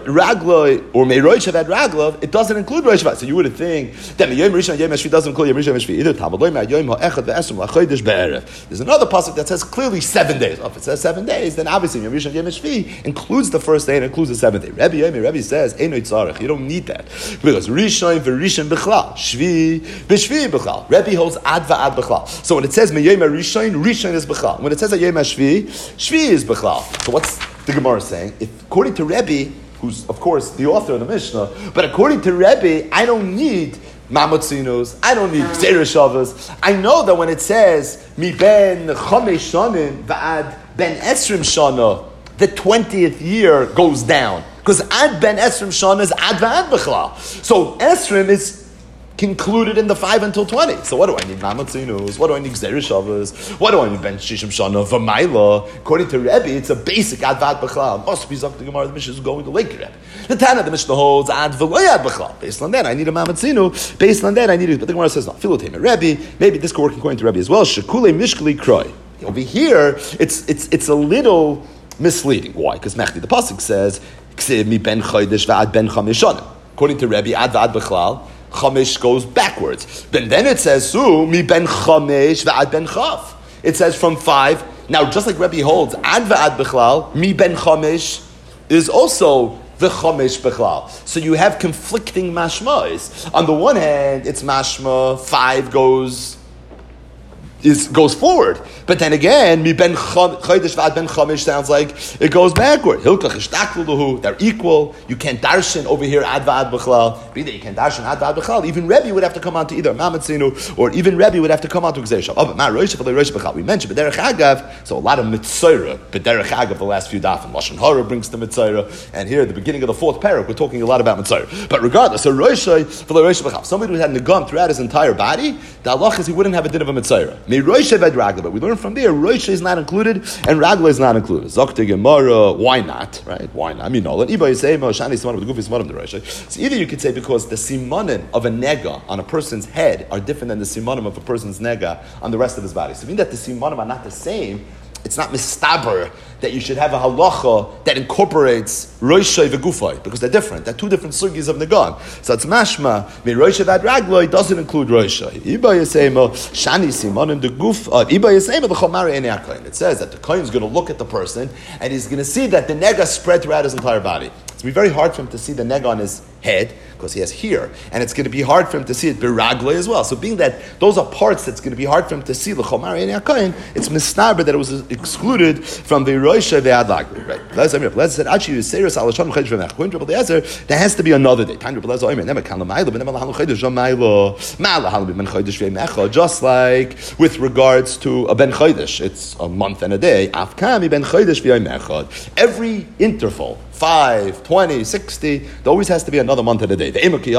raglav or meirosh avad raglav, it doesn't include rosh avad. So you would think that yom rishon yom hashvi doesn't include yom rishon hashvi either. Tamaloi ma yom ha'echad ve'esrim lachodesh be'erev. There's another pasuk that says clearly seven days. Oh, if it says seven days, then obviously yom rishon yom hashvi includes the first day and includes the seventh day. Rabbi Yomi, Rabbi says eino tzarich. You don't need that because rishon v'rishon b'chlal, shvi b'shvi b'chlal. Rabbi holds ad va'ad b'chlal. So when it says Meyom Rishon, Rishon is B'chlal. When it says Yom Hashvi, Shvi is B'chlal. So what's the Gemara saying? If according to Rebbe, who's of course the author of the Mishnah, but according to Rebbe, I don't need Mamotzinos, I don't need Gzeir Shavas. I know that when it says Mi Ben Chomesh Shanin Va'ad Ben Esrim Shana, the twentieth year goes down because Ad Ben Esrim Shana is Ad Va'ad B'chlal. So Esrim is concluded in the five until twenty. So what do I need? Mamatzinus. What do I need? Gzeir Shavas. What do I need? Ben Shishim Shana V'mayla. According to Rebbe, it's a basic Advat B'chlal. Must be something Gemara. The Mishnah is going to Lake Rebbe. The Tana, the Mishnah holds Ad V'loyad B'chlal. Based on that, I need a Mamatzinu. Based on that, I need it. But the Gemara says no. Filotem Rebbe. Maybe this could work according to Rebbe as well. Shekule Mishkali Kroy. Over here, it's it's it's a little misleading. Why? Because Mechti, the pasuk says Ksiv mi ben Chodesh v'ad ben Chamesh Shanim. According to Rebbe, Ad V'ad B'chlal. Chamesh goes backwards. But then it says, Su, mi ben chamesh va'ad ben chaf. It says from five. Now, just like Rebbe holds, ad va'ad b'chlal, mi ben chamesh is also the chamesh b'chlal. So you have conflicting mashmas. On the one hand, it's mashma, five goes is goes forward. But then again, mi ben chodesh v'ad ben chamesh sounds like it goes backward. Hilkach ishtaklu luhu, they're equal. You can't darshan over here ad v'ad b'chlal. Either you can darshan ad v'ad b'chlal. Even Rebbe would have to come on to either Mamatzinu, or even Rebbe would have to come on to Gzeir Shav. Oh, but ma rosh v'lo rosh b'chlal. We mentioned b'derech agav, so a lot of mitzayra b'derech agav the last few dafim. Lashon hara brings the mitzayra, and here at the beginning of the fourth parak, we're talking a lot about mitzayra. But regardless, so rosh v'lo rosh b'chlal. Somebody who had negam throughout his entire body, the halach is he wouldn't have a din of a mitzayra. Me Roisha ved Ragla, but we learn from there, Roisha is not included and Ragla is not included. Zokta Gemara, why not? Right? Why not? I mean, no. Let Iba say, Shani Simanim, the Gufi Simanim, the Roisha. So either you could say because the Simanim of a nega on a person's head are different than the Simanim of a person's nega on the rest of his body. So meaning that the Simanim are not the same, it's not mistaber that you should have a halacha that incorporates roishay v'gufay, because they're different. They're two different sugis of negan. So it's mashma, me roishay vad ragloi doesn't include roishay. Iba yisema, shani simanim the guf, iba yisema the chomari eni akayin. It says that the kohen is going to look at the person and he's going to see that the nega spread throughout his entire body. It's going to be very hard for him to see the nega on his head, because he has here, and it's going to be hard for him to see it biragloi as well. So being that those are parts that's going to be hard for him to see, l'chomar eni akayin, it's misnaber that it was excluded from the roisha ve'ad lagli. Right? Let's say, let's say, actually, you say, there has to be another day. Just like with regards to a ben chodesh, it's a month and a day. Every interval, five, twenty, sixty, there always has to be another month and a day.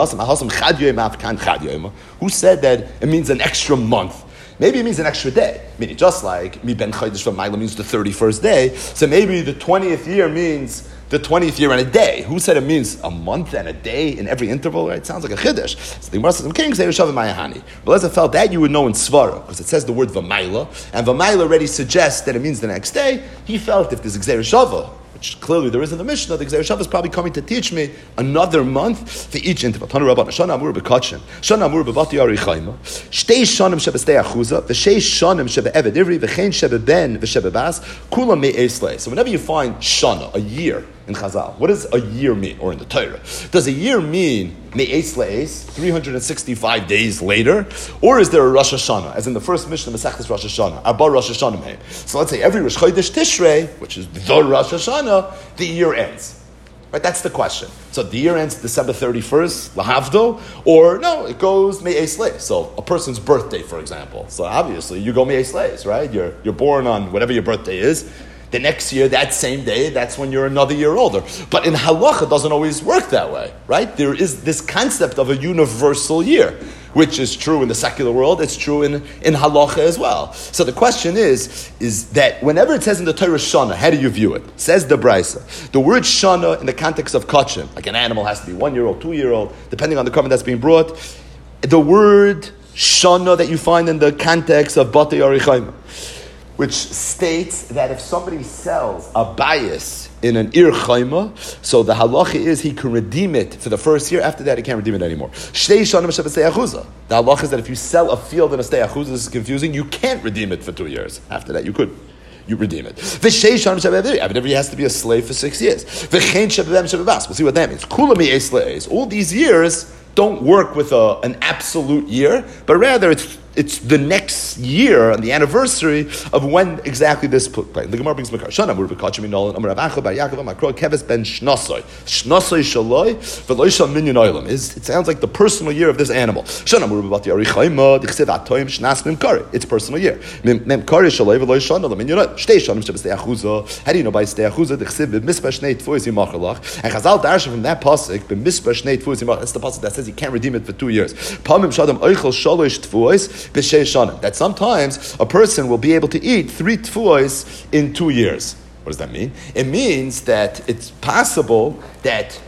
Who said that it means an extra month? Maybe it means an extra day. Meaning, just like mi ben chodesh v'mayla means the thirty-first day, so maybe the twentieth year means the twentieth year and a day. Who said it means a month and a day in every interval? Right? It sounds like a chiddush. So the Gemara says, "King say Yoshav Mayahani." But as I felt that you would know in Svara, because it says the word v'mayla, and v'mayla already suggests that it means the next day. He felt if there's Gzeir Shava, which clearly there is in the Mishnah, the Gzeir Shava is probably coming to teach me another month for each interval. Tanu Rabban, Shana Amur b'Kachin, Shana Amur b'Bati Ari Chayma, Shtei Shanim shebestei Achuza, V'Shei Shanim shebe'Eved Ivri, V'Chein shebeben v'shebebas, Kula me'eslei. So whenever you find Shana, a year in Chazal, what does a year mean, or in the Torah? Does a year mean me'es le'es, three hundred sixty-five days later, or is there a Rosh Hashanah, as in the first Mishnah, Masechtas Rosh Hashanah, Abba Rosh Hashanah Mehem? So let's say every Rosh Chodesh Tishrei, which is the Rosh Hashanah, the year ends. Right, that's the question. So the year ends December thirty-first, lahavdo, or no, it goes me'es le'es. So a person's birthday, for example. So obviously you go me'es le'es, right? You're you're born on whatever your birthday is. The next year, that same day, that's when you're another year older. But in halacha, it doesn't always work that way, right? There is this concept of a universal year, which is true in the secular world, it's true in, in halacha as well. So the question is, is that whenever it says in the Torah Shana, how do you view it? Says the Brisa. The word Shana in the context of kachim, like an animal has to be one-year-old, two-year-old, depending on the carbon that's being brought. The word Shana that you find in the context of Batei Arichayim, which states that if somebody sells a bias in an ir chayma, so the halacha is he can redeem it for the first year. After that, he can't redeem it anymore. Shtei shanim shebestei achuza. The halacha is that if you sell a field in a stei achuza, this is confusing. You can't redeem it for two years. After that, you could. You redeem it. V'shei shanim shebeviri. Everybody has to be a slave for six years. V'chein shebevem shebevas. We'll see what that means. Kula mi'es le'es. All these years don't work with a, an absolute year, but rather it's it's the next year on the anniversary of when exactly this took place. The Gemara brings Makar. Shana Mur b'Kachim Inolan Amar Rav Acha Bar Yaakov Makro Keves ben Shnasoi Shnasoi Shaloi V'Loisha Minyan Oilam. It sounds like the personal year of this animal. Shana Mur b'Bati Arichayma Dichsev Atoyim Shnas Mimkari. It's personal year. Mimkari Shaloi V'Loisha Oilam Minyan Oilam. Shtei Shanim Shebestei Achuza. How do you know by Stei Achuza? Dichsev B'Mispah Shnei Tfuis Yimachalach. And Chazal darshan from that pasuk B'Mispah Shnei Tfuis Yimachalach. That's the pasuk that says you can't redeem it for two years. Pamim Shadam Oichel Shalosh Tfuis B'Shei Shanim. That sometimes a person will be able to eat three tfuos in two years. What does that mean? It means that it's possible that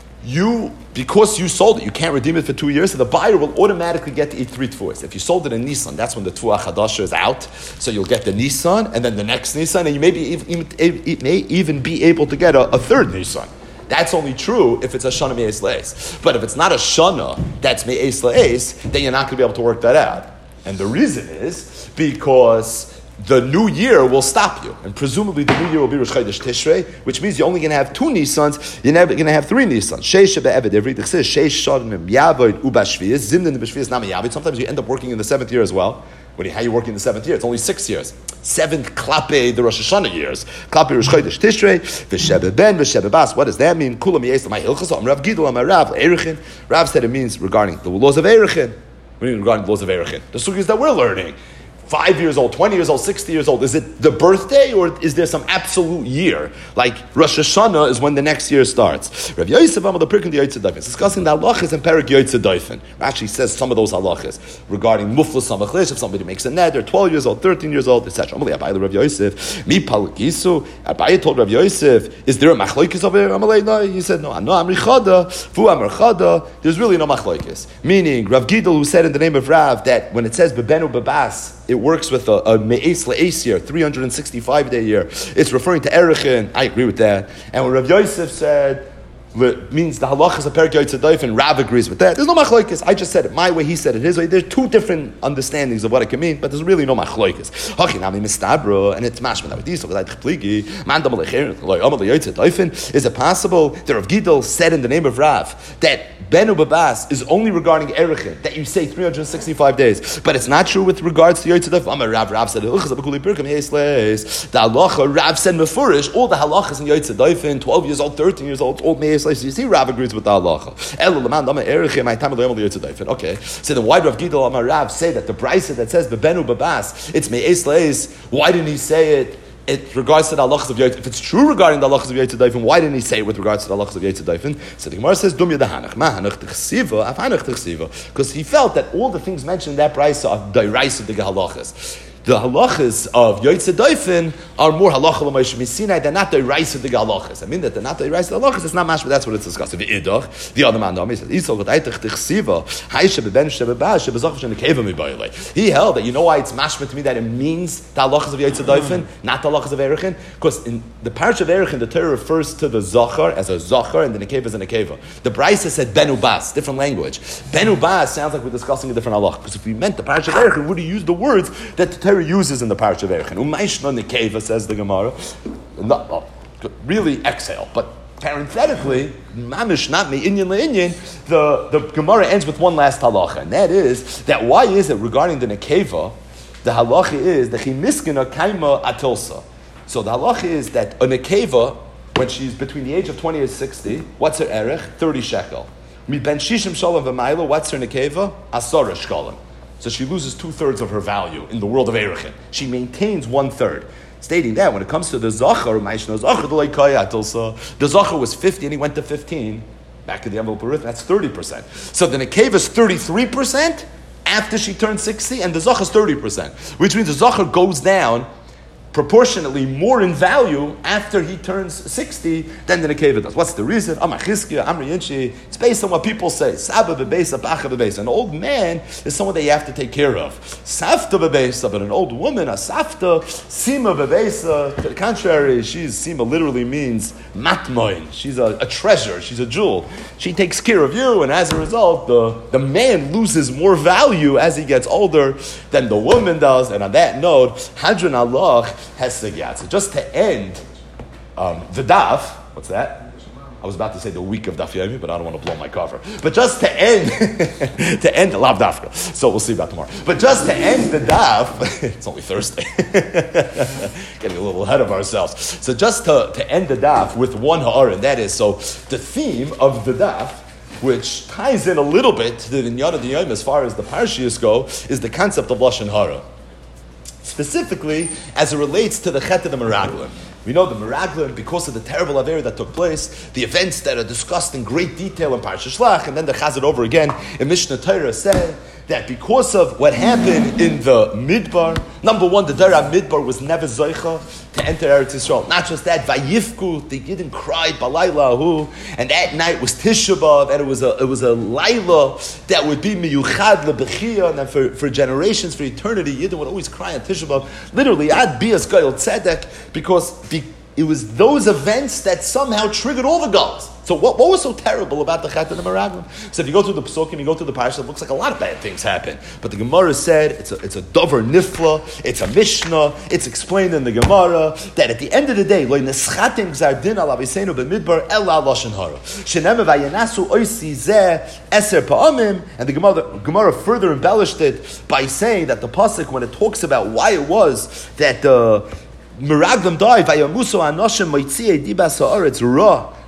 you, because you sold it, you can't redeem it for two years, so the buyer will automatically get to eat three tfuos. If you sold it in Nissan, that's when the tfuah chadasha is out, so you'll get the Nissan, and then the next Nissan, and you may, be even, may even be able to get a, a third Nissan. That's only true if it's a shana me'es le'es. But if it's not a shana that's me'es le'es, then you're not going to be able to work that out. And the reason is because the new year will stop you. And presumably the new year will be Rosh Chodesh Tishrei, which means you're only going to have two Nissans, you're never going to have three Nissans. Sheish shebe'eved ivri, it says Sheish shanim yavoid ubashviyas, zimnin b'shviyas nam yavoid. Sometimes you end up working in the seventh year as well. When you, how you work in the seventh year? It's only six years. Seventh klape, the Rosh Hashanah years. Klape Rosh Chodesh Tishrei, v'shebe ben, v'shebe bas. What does that mean? Kulam yesel my hilchas, am Rav Gidol, am Rav Erechin. Rav said it means regarding the laws of Erechin. Regarding the laws of Erechin. The sugis that we're learning. five years old, twenty years old, sixty years old? Is it the birthday, or is there some absolute year? Like Rosh Hashanah is when the next year starts. Rav Yosef Amar the Pirkei Yotze Dofen is discussing the halachas and Perek Yotze Dofen. Rashi says some of those halachas regarding muflas samach lish, if somebody makes a neder, twelve years old, thirteen years old, et cetera. Amalei Abaye Rav Yosef, mi palgisu. Abaye told Rav Yosef, is there a machlokes over here? Amalei no. He said no. No amri chada, fu amar chada. There's really no machlokes. Meaning Rav Gidel, who said in the name of Rav that when it says bebenu bebas, it works with a, a me'es le'es year, three hundred sixty-five day year. It's referring to Erechin. I agree with that. And when Rav Yosef said, it means the halachas of Perek Yotze Dofen, Rav agrees with that. There's no machlokes. I just said it my way, he said it his way. There's two different understandings of what it can mean, but there's really no machlokes. And it's mashman with these. Is it possible that Rav Gidel said in the name of Rav that Benu Babas is only regarding Erechin, that you say three hundred sixty-five days, but it's not true with regards to Yotze Dofen? Amar Rav, Rav said the halacha. Rav said mefurish all the halachas in Yotze Dofen, twelve years old, thirteen years old, old me'es. You see, Rav agrees with the halacha. Okay, so then why did Rav Gidel Amar Rav say that the brisa that says bebenu babas, it's me'es leis? Why didn't he say it? It regards to the halachas of Yotze. If it's true regarding the halachas of Yotze Dofen, why didn't he say it with regards to the halachas of Yotze Dofen? So the Gemara says, "Dum yadahanach mahanach t'chsiva afanach t'chsiva," because he felt that all the things mentioned in that brisa are deraisa the halachas. The halachas of Yotze Dofen are more halacha l'Moshe Sinai. They're not the rice of the halachas. I mean that they're not the rice of the halachas. It's not mashma. That's what it's discussed. The idach, the other man, he says, "Isol v'taytach t'chsiva haisha beben shebebas shebezach shenekeva mibayilei." He held that you know why it's mashma to me that it means the halachas of Yotze Dofen, not the halachas of Erechin, because in the parasha of Erechin, the Torah refers to the zachar as a zachar and the nekeva as a nekeva. The brisa said benu bas, different language. Benu bas sounds like we're discussing a different halacha, because if we meant the parasha of Erechin, would you use the words that the Torah uses in the parasha of Erechin? Umayshna nekeva, says the Gemara. No, oh, really exhale, but parenthetically, mamish not me inyan le'inyan. The the Gemara ends with one last halacha, and that is that why is it regarding the nekeva, the halacha is that he miskina kaima atilsa. So the halacha is that a nekeva, when she's between the age of twenty and sixty, what's her erech? thirty shekel. Mi ben shishim shalom v'maylo, what's her nekeva? Asara shkolim. So she loses two-thirds of her value in the world of Erechin. She maintains one-third. Stating that when it comes to the Zachar, the Zachar was fifty and he went to fifteen. Back to the envelope of that's thirty percent. So the Nekeva is thirty-three percent after she turns sixty, and the Zachar is thirty percent. Which means the Zachar goes down proportionately more in value after he turns sixty than the Nekeva does. What's the reason? It's based on what people say. An old man is someone that you have to take care of. Safta bebesa, but an old woman, a safta, sima bebesa. To the contrary, she's sima literally means matmoin. She's a, a treasure. She's a jewel. She takes care of you, and as a result, the, the man loses more value as he gets older than the woman does. And on that note, Hadran Allah has Sigyat. So just to end um, the daf, what's that? I was about to say the week of Daf Yomi, but I don't want to blow my cover. But just to end, to end the Lav Dafka. So we'll see about tomorrow. But just to end the daf, it's only Thursday. Getting a little ahead of ourselves. So just to, to end the daf with one ha'ara, and that is, so the theme of the daf, which ties in a little bit to the Yad of the Yom as far as the Parshias go, is the concept of Lashon Hara. Specifically, as it relates to the Chet of the Meraglim. We know the Meraglim, because of the terrible Avera that took place, the events that are discussed in great detail in Parsha Shlach, and then the Chazar over again in Mishnah Torah said that because of what happened in the Midbar, number one, the Dara Midbar was never Zoicha to enter Eretz Yisrael. Not just that, Vayifku, they didn't cry, Balayla Hu, and that night was Tisha B'Av, and it was a it was a Laila that would be Miyuchad LeBechia, and then for, for generations, for eternity, Yidden would always cry on Tisha B'Av. Literally, Ad Bias Goyal Tzedek, because the, it was those events that somehow triggered all the goals. So what, what was so terrible about the Chet and the Meraglim? So if you go through the Pesukim, you go through the Parasha, it looks like a lot of bad things happen. But the Gemara said, it's a, it's a Dover Nifla, it's a Mishnah, it's explained in the Gemara, that at the end of the day, Lo Neschatim Gzar Din Al Aviseinu B'Midbar Ela Lashon Hara. Shenemeh Vayanasu Oisi Zeh Eser Pa'amim, and the Gemara, the Gemara further embellished it by saying that the Pasuk, when it talks about why it was that the Meraglim died, Vayamusu Anoshim Moitziei Dibas Ha'aretz Ra,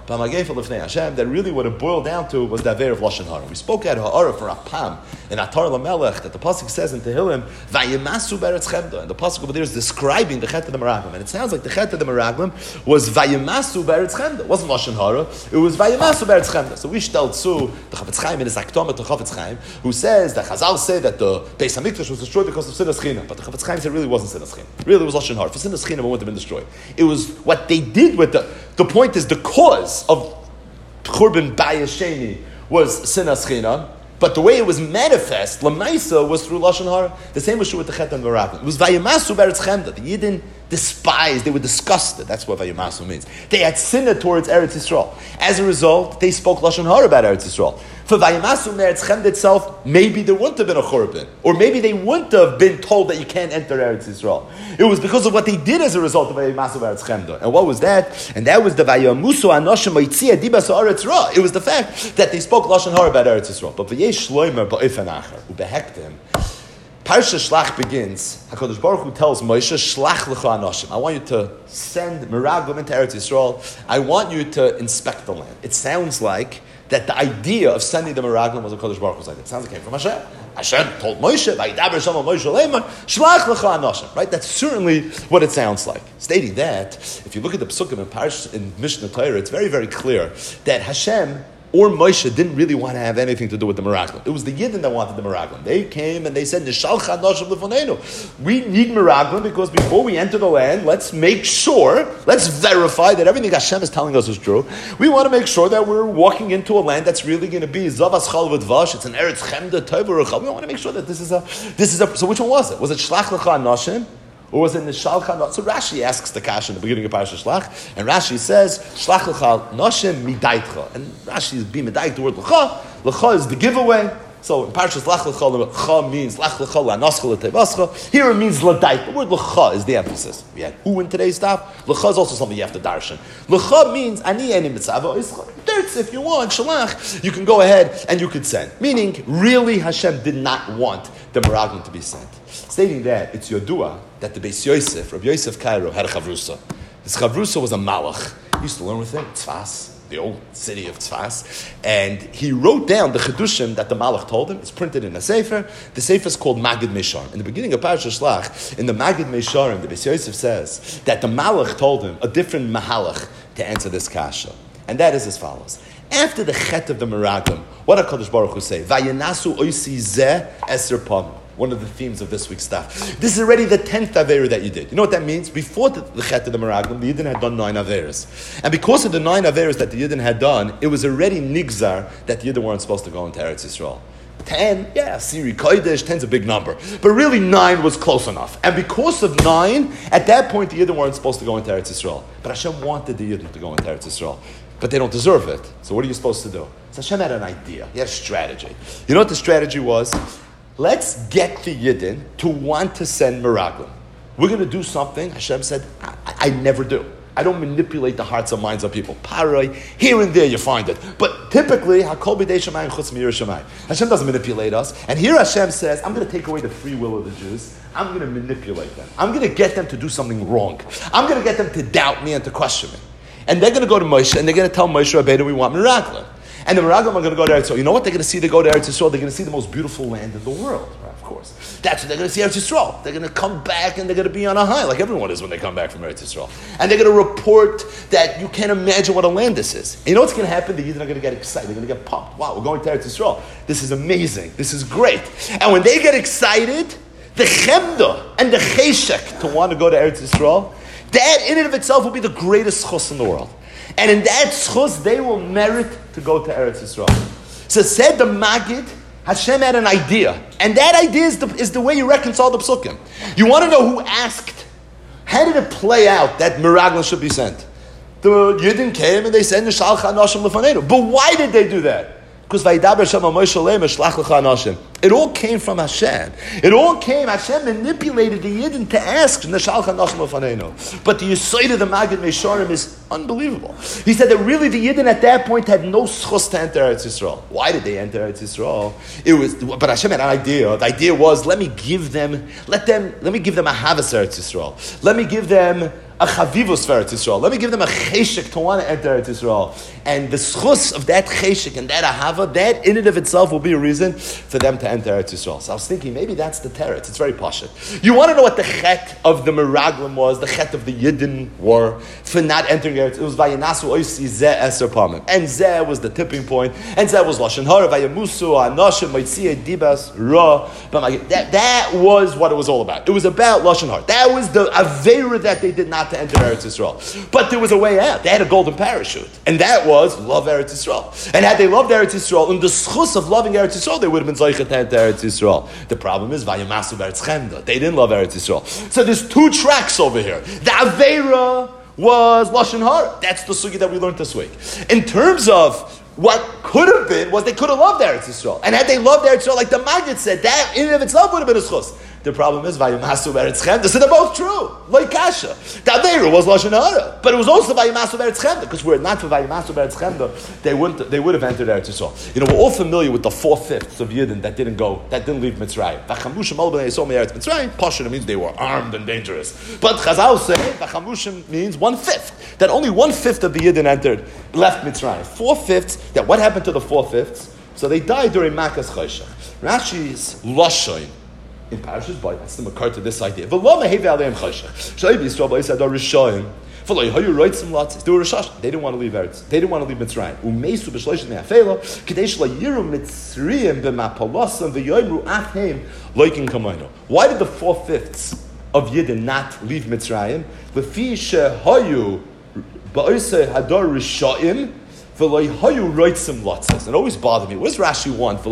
that really what it boiled down to was the Aver of Lashon Hara. We spoke at Ha'ara for Apam in Atar Lamelech that the pasuk says in Tehillim, Vayimasu beretz chemda, and the pasuk over there is describing the Chet of the Meraglim, and it sounds like the Chet of the Meraglim was Vayimasu beretz chemda. It wasn't Lashon Hara, it was Vayimasu beretz chemda. So we shtel tzu the Chafetz Chaim in his Akdama to Chafetz Chaim, who says that Chazal say that the Beis Hamikdash was destroyed because of Sinas Chinam, but the Chafetz Chaim said it really wasn't Sinas Chinam. Really, it was Lashon Hara. For Sinas Chinam, it wouldn't have been destroyed. It was what they did with the. The point is the cause of Churban Bayasheni was Sinas Chinam, but the way it was manifest, Lamaisa, was through Lashon Hara. The same was true with the Chet and Meraglim. It was Vayimasu beretz chemda. The Yidden despised, they were disgusted. That's what Vayimasu means. They had sinned towards Eretz Yisrael. As a result, they spoke Lashon Hara about Eretz Yisrael. For Vayimasu Meretz Chemda itself, maybe there wouldn't have been a Churban, or maybe they wouldn't have been told that you can't enter Eretz Yisrael. It was because of what they did as a result of Vayimasu Meretz Chemda. And what was that? And that was the Vayamusu Anoshim Moitzia Dibas Haaretz Ra. It was the fact that they spoke Lashon Hara about Eretz Yisrael. But V'yesh Shloimer Ba'ofen Acher Ubehektim. Parsha Shlach begins. HaKadosh Baruch Hu tells Moshe, Shlach L'cha Anoshim. I want you to send Meraglim into Eretz Yisrael. I want you to inspect the land. It sounds like that the idea of sending the Meraglim was a Kodesh Baruch Hu's idea. It sounds like it came from Hashem. Hashem told Moshe, "Vayidaber Shama Moshe Leiman, Shlach L'cha Anoshim." Right? That's certainly what it sounds like. Stating that, if you look at the Psukim in Parsh in Mishnah Torah, it's very, very clear that Hashem or Moshe didn't really want to have anything to do with the Meraglim. It was the Yidden that wanted the Meraglim. They came and they said, "Nishalcha Anoshim L'fonenu." We need Meraglim because before we enter the land, let's make sure, let's verify that everything Hashem is telling us is true. We want to make sure that we're walking into a land that's really going to be Zavas Chal V'Dvash. It's an Eretz Chemda Tov V'Rechal. We want to make sure that this is a, this is a. So which one was it? Was it Shlach L'cha Anoshim? Or was it Nishal Chanot? So Rashi asks the kasha in the beginning of Parashat Shlach, and Rashi says, Shlach L'cha Noshim Midaitcha. And Rashi is being Midaik, the word L'cha. L'cha is the giveaway. So in Parashat Shlach L'cha, L'cha means L'ach L'cha L'anoscha L'tevascha. Here it means L'daik. The word L'cha is the emphasis. We had who in today's stuff. L'cha is also something you have to darshan. L'cha means Ani Ani Mitzava Ischa. That's if you want, Shalach, you can go ahead and you could send. Meaning, really Hashem did not want the Meraglim to be sent. Stating that, it's Yodua that the Beis Yosef, Rabbi Yosef Cairo, had a Chavrusa. This Chavrusa was a Malach. He used to learn with him, Tzfas, the old city of Tzfas. And he wrote down the Chedushim that the Malach told him. It's printed in a Sefer. The Sefer is called Magid Meshar. In the beginning of Parashat Shlach, in the Magid Mesharim, the Beis Yosef says that the Malach told him a different Mahalach to answer this kasha. And that is as follows. After the Chet of the Meraglim, what did HaKadosh Baruch Hu say? Vayinasu oisi zeh eser pam. One of the themes of this week's stuff. This is already the tenth Avera that you did. You know what that means? Before the, the Chet of the Meraglim, the Yidden had done nine Averas. And because of the nine Averas that the Yidden had done, it was already Nigzar that the Yidden weren't supposed to go into Eretz Yisrael. Ten, yeah, Siri Kodesh, ten's a big number. But really nine was close enough. And because of nine, at that point the Yidden weren't supposed to go into Eretz Yisrael. But Hashem wanted the Yidden to go into Eretz Yisrael. But they don't deserve it. So what are you supposed to do? So Hashem had an idea. He had a strategy. You know what the strategy was? Let's get the Yidden to want to send Meraglim. We're going to do something Hashem said, I, I never do. I don't manipulate the hearts and minds of people. Paroi, here and there you find it. But typically, Hakol b'dei shamayim chutz mi'yirei shamayim. Hashem doesn't manipulate us. And here Hashem says, I'm going to take away the free will of the Jews. I'm going to manipulate them. I'm going to get them to do something wrong. I'm going to get them to doubt me and to question me. And they're going to go to Moshe and they're going to tell Moshe Rabbeinu we want Meraglim. And the Meraglim are going to go to Eretz Yisrael. You know what they're going to see? They go to Eretz Yisrael. They're going to see the most beautiful land in the world. Right, of course. That's what they're going to see Eretz Yisrael. They're going to come back and they're going to be on a high, like everyone is when they come back from Eretz Yisrael. And they're going to report that you can't imagine what a land this is. And you know what's going to happen? The Yidden are going to get excited. They're going to get pumped. Wow, we're going to Eretz Yisrael. This is amazing. This is great. And when they get excited, the chemda and the cheshek to want to go to Eretz Yisrael, that in and of itself will be the greatest chus in the world. And in that schus, they will merit to go to Eretz Yisrael. So said the Magid, Hashem had an idea. And that idea is the, is the way you reconcile the psukim. You want to know who asked? How did it play out that Meraglim should be sent? The Yidden came and they said, Nishal Chanoshim Lefanenu. But why did they do that? Because Vayidaber Shem Moshe Leimer Shlach L'cha Anoshim. It all came from Hashem. It all came, Hashem manipulated the Yidden to ask Nishal Chanoshim Lefanenu. But the Yesod of the Magid Mesharim is unbelievable. He said that really the Yidden at that point had no schus to enter Eretz Yisrael. Why did they enter Eretz Yisrael? It was, but Hashem had an idea. The idea was, let me give them, let them, let me give them a Havas Eretz Yisrael. Let me give them a chavivus for Eretz Yisrael. Let me give them a cheshek to want to enter Eretz Yisrael. And the schus of that cheshek and that ahava, that in and of itself will be a reason for them to enter Eretz Yisrael. So I was thinking, maybe that's the teretz. It's very pashut. You want to know what the chet of the meraglim was, the chet of the yidden were for not entering Eretz. It was vayinasu oisi zeh eser pamim. And zeh was the tipping point. And zeh was lashon hara, vayamusu, anashim, maitziyah, dibas, ra. That, that was what it was all about. It was about lashon hara. That was the avera that they did not to enter Eretz Yisrael. But there was a way out. They had a golden parachute. And that was love Eretz Yisrael. And had they loved Eretz Yisrael, in the schus of loving Eretz Yisrael, they would have been zoichet to enter Eretz Yisrael. The problem is, vayamasu b'Eretz Chemda. They didn't love Eretz Yisrael. So there's two tracks over here. The avera was lashon hara. That's the sugi that we learned this week. In terms of what could have been, was they could have loved Eretz Yisrael. And had they loved Eretz Yisrael, like the Maggid said, that in and of itself would have been a schus. The problem is, Vayimasu Eretz Chemda. So they're both true. Like Kasha. The Aveira was Lashon Hara. But it was also Vayimasu Eretz Chemda. Because were it not for Vayimasu Eretz Chemda, they wouldn't, they would have entered Eretz Yisrael. You know, we're all familiar with the four-fifths of Yidden that didn't go, that didn't leave Mitzrayim. Vachamushim al b'nei Yisrael me'eretz Mitzrayim. Pashut means they were armed and dangerous. But Chazal say, Vachamushim means one-fifth. That only one-fifth of the Yidden entered, left Mitzrayim. Four-fifths, that what happened to the four-fifths? So they died during Makas Choshech. Rashi's Lashon in Parashas Bo, that's the makar to this idea. They didn't want to leave Eretz. They didn't want to leave Mitzrayim. Why did the four-fifths of Yidden not leave Mitzrayim? It always bothered me. What does Rashi want?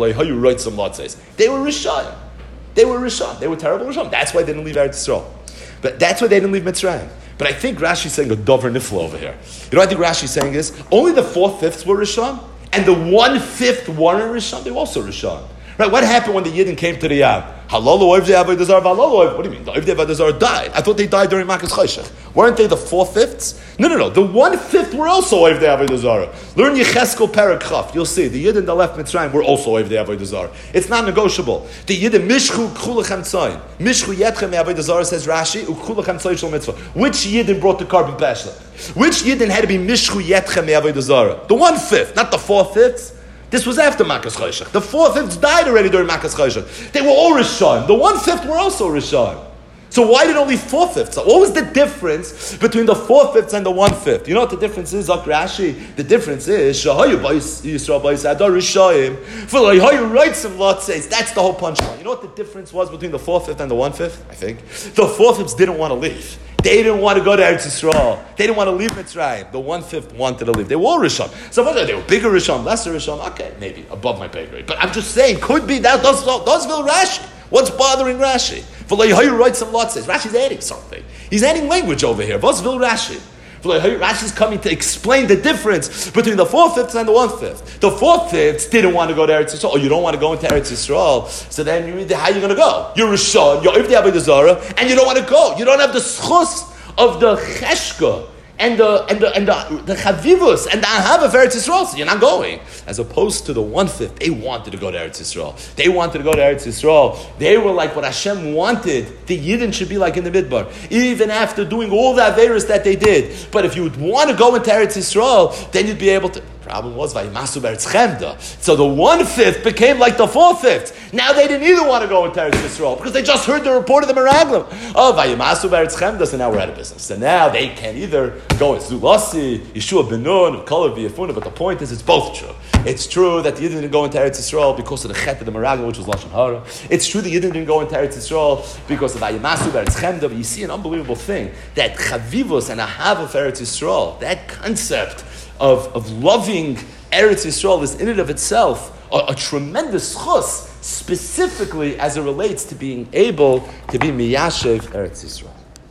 They were Rishayim. They were Rishon. They were terrible Rishon. That's why they didn't leave Eretz Yisrael. But that's why they didn't leave Mitzrayim. But I think Rashi's saying a dover nifla over here. You know what I think Rashi's saying is? Only the four-fifths were Rishon, and the one-fifth weren't Rishon. They were also Rishon. Right? What happened when the Yidden came to the Yam? Halolo Oivdei Avodah Zarah, Halolo Oivdei. What do you mean? The Oivdei Avodah Zarah died. I thought they died during Makas Choshech. Weren't they the four-fifths? No, no, no. The one-fifth were also Oivdei Avodah Zarah. Learn Yecheskel Perek Chaf. You'll see. The Yidden that left Mitzrayim were also Oivdei Avodah Zarah. It's not negotiable. The Yidden, Mishchu K'chulechem Tzayin. Mishchu Yetchem Avodah Zarah, says Rashi, U'K'chulechem Tzayin Shel Mitzvah. Which Yidden brought the carbon pashlach? Which Yidden had to be Mishchu Yetchem Avodah Zarah? The one-fifth, not the four-fifths. This was after Makas Choshech. The four-fifths died already during Makas Choshech. They were all Rishon. The one-fifth were also Rishon. So why did only four-fifths? What was the difference between the four-fifths and the one-fifth? You know what the difference is, Zak Rashi? The difference is, Shahayu Yisrael Bais Adar Rishayim, V'Lahayu Reitzim Lotzeis. That's the whole punchline. You know what the difference was between the four-fifth and the one-fifth? I think. The four-fifths didn't want to leave. They didn't want to go to Eretz Yisrael. They didn't want to leave Mitzrayim. The one-fifth wanted to leave. They were all Rishon. So what are they? Were bigger Rishon, lesser Rishon? Okay, maybe above my pay grade. But I'm just saying, could be that does does feel Rashi. What's bothering Rashi? V'Lahayu writes some lot says Rashi's adding something. He's adding language over here. What's vil Rashi? Rashi's coming to explain the difference between the four-fifths and the one-fifth. The four-fifths didn't want to go to Eretz Yisrael. Oh, you don't want to go into Eretz Yisrael. So then you, how are you going to go? You're Rishon, you're Ivdei Avodah Zarah, and you don't want to go. You don't have the schus of the cheshka and the and the and the, the chavivus and the ahava of Eretz Yisrael, so you're not going. As opposed to the one-fifth, they wanted to go to Eretz Yisrael. They wanted to go to Eretz Yisrael. They were like what Hashem wanted. The Yidden should be like in the Midbar, even after doing all the averos that they did. But if you would want to go into Eretz Yisrael, then you'd be able to. Problem was, Vayimasu B'Eretz Chemda. So the one-fifth became like the four-fifths. Now they didn't either want to go into Eretz Yisrael because they just heard the report of the Meraglim. Oh, Vayimasu B'Eretz Chemda, so now we're out of business. So now they can either go with Zulasi, Yeshua Ben Nun, Kalav V'Yefuna, but the point is it's both true. It's true that the Yidden didn't go into Eretz Yisrael because of the Chet of the Meraglim, which was Lashon Hara. It's true the Yidden didn't go into Eretz Yisrael because of Vayimasu B'Eretz Chemda, but you see an unbelievable thing, that Chavivos and Ahava of Eretz Yisrael, that concept of, of loving Eretz Yisrael is in and of itself a, a tremendous chus, specifically as it relates to being able to be miyashev Eretz Yisrael.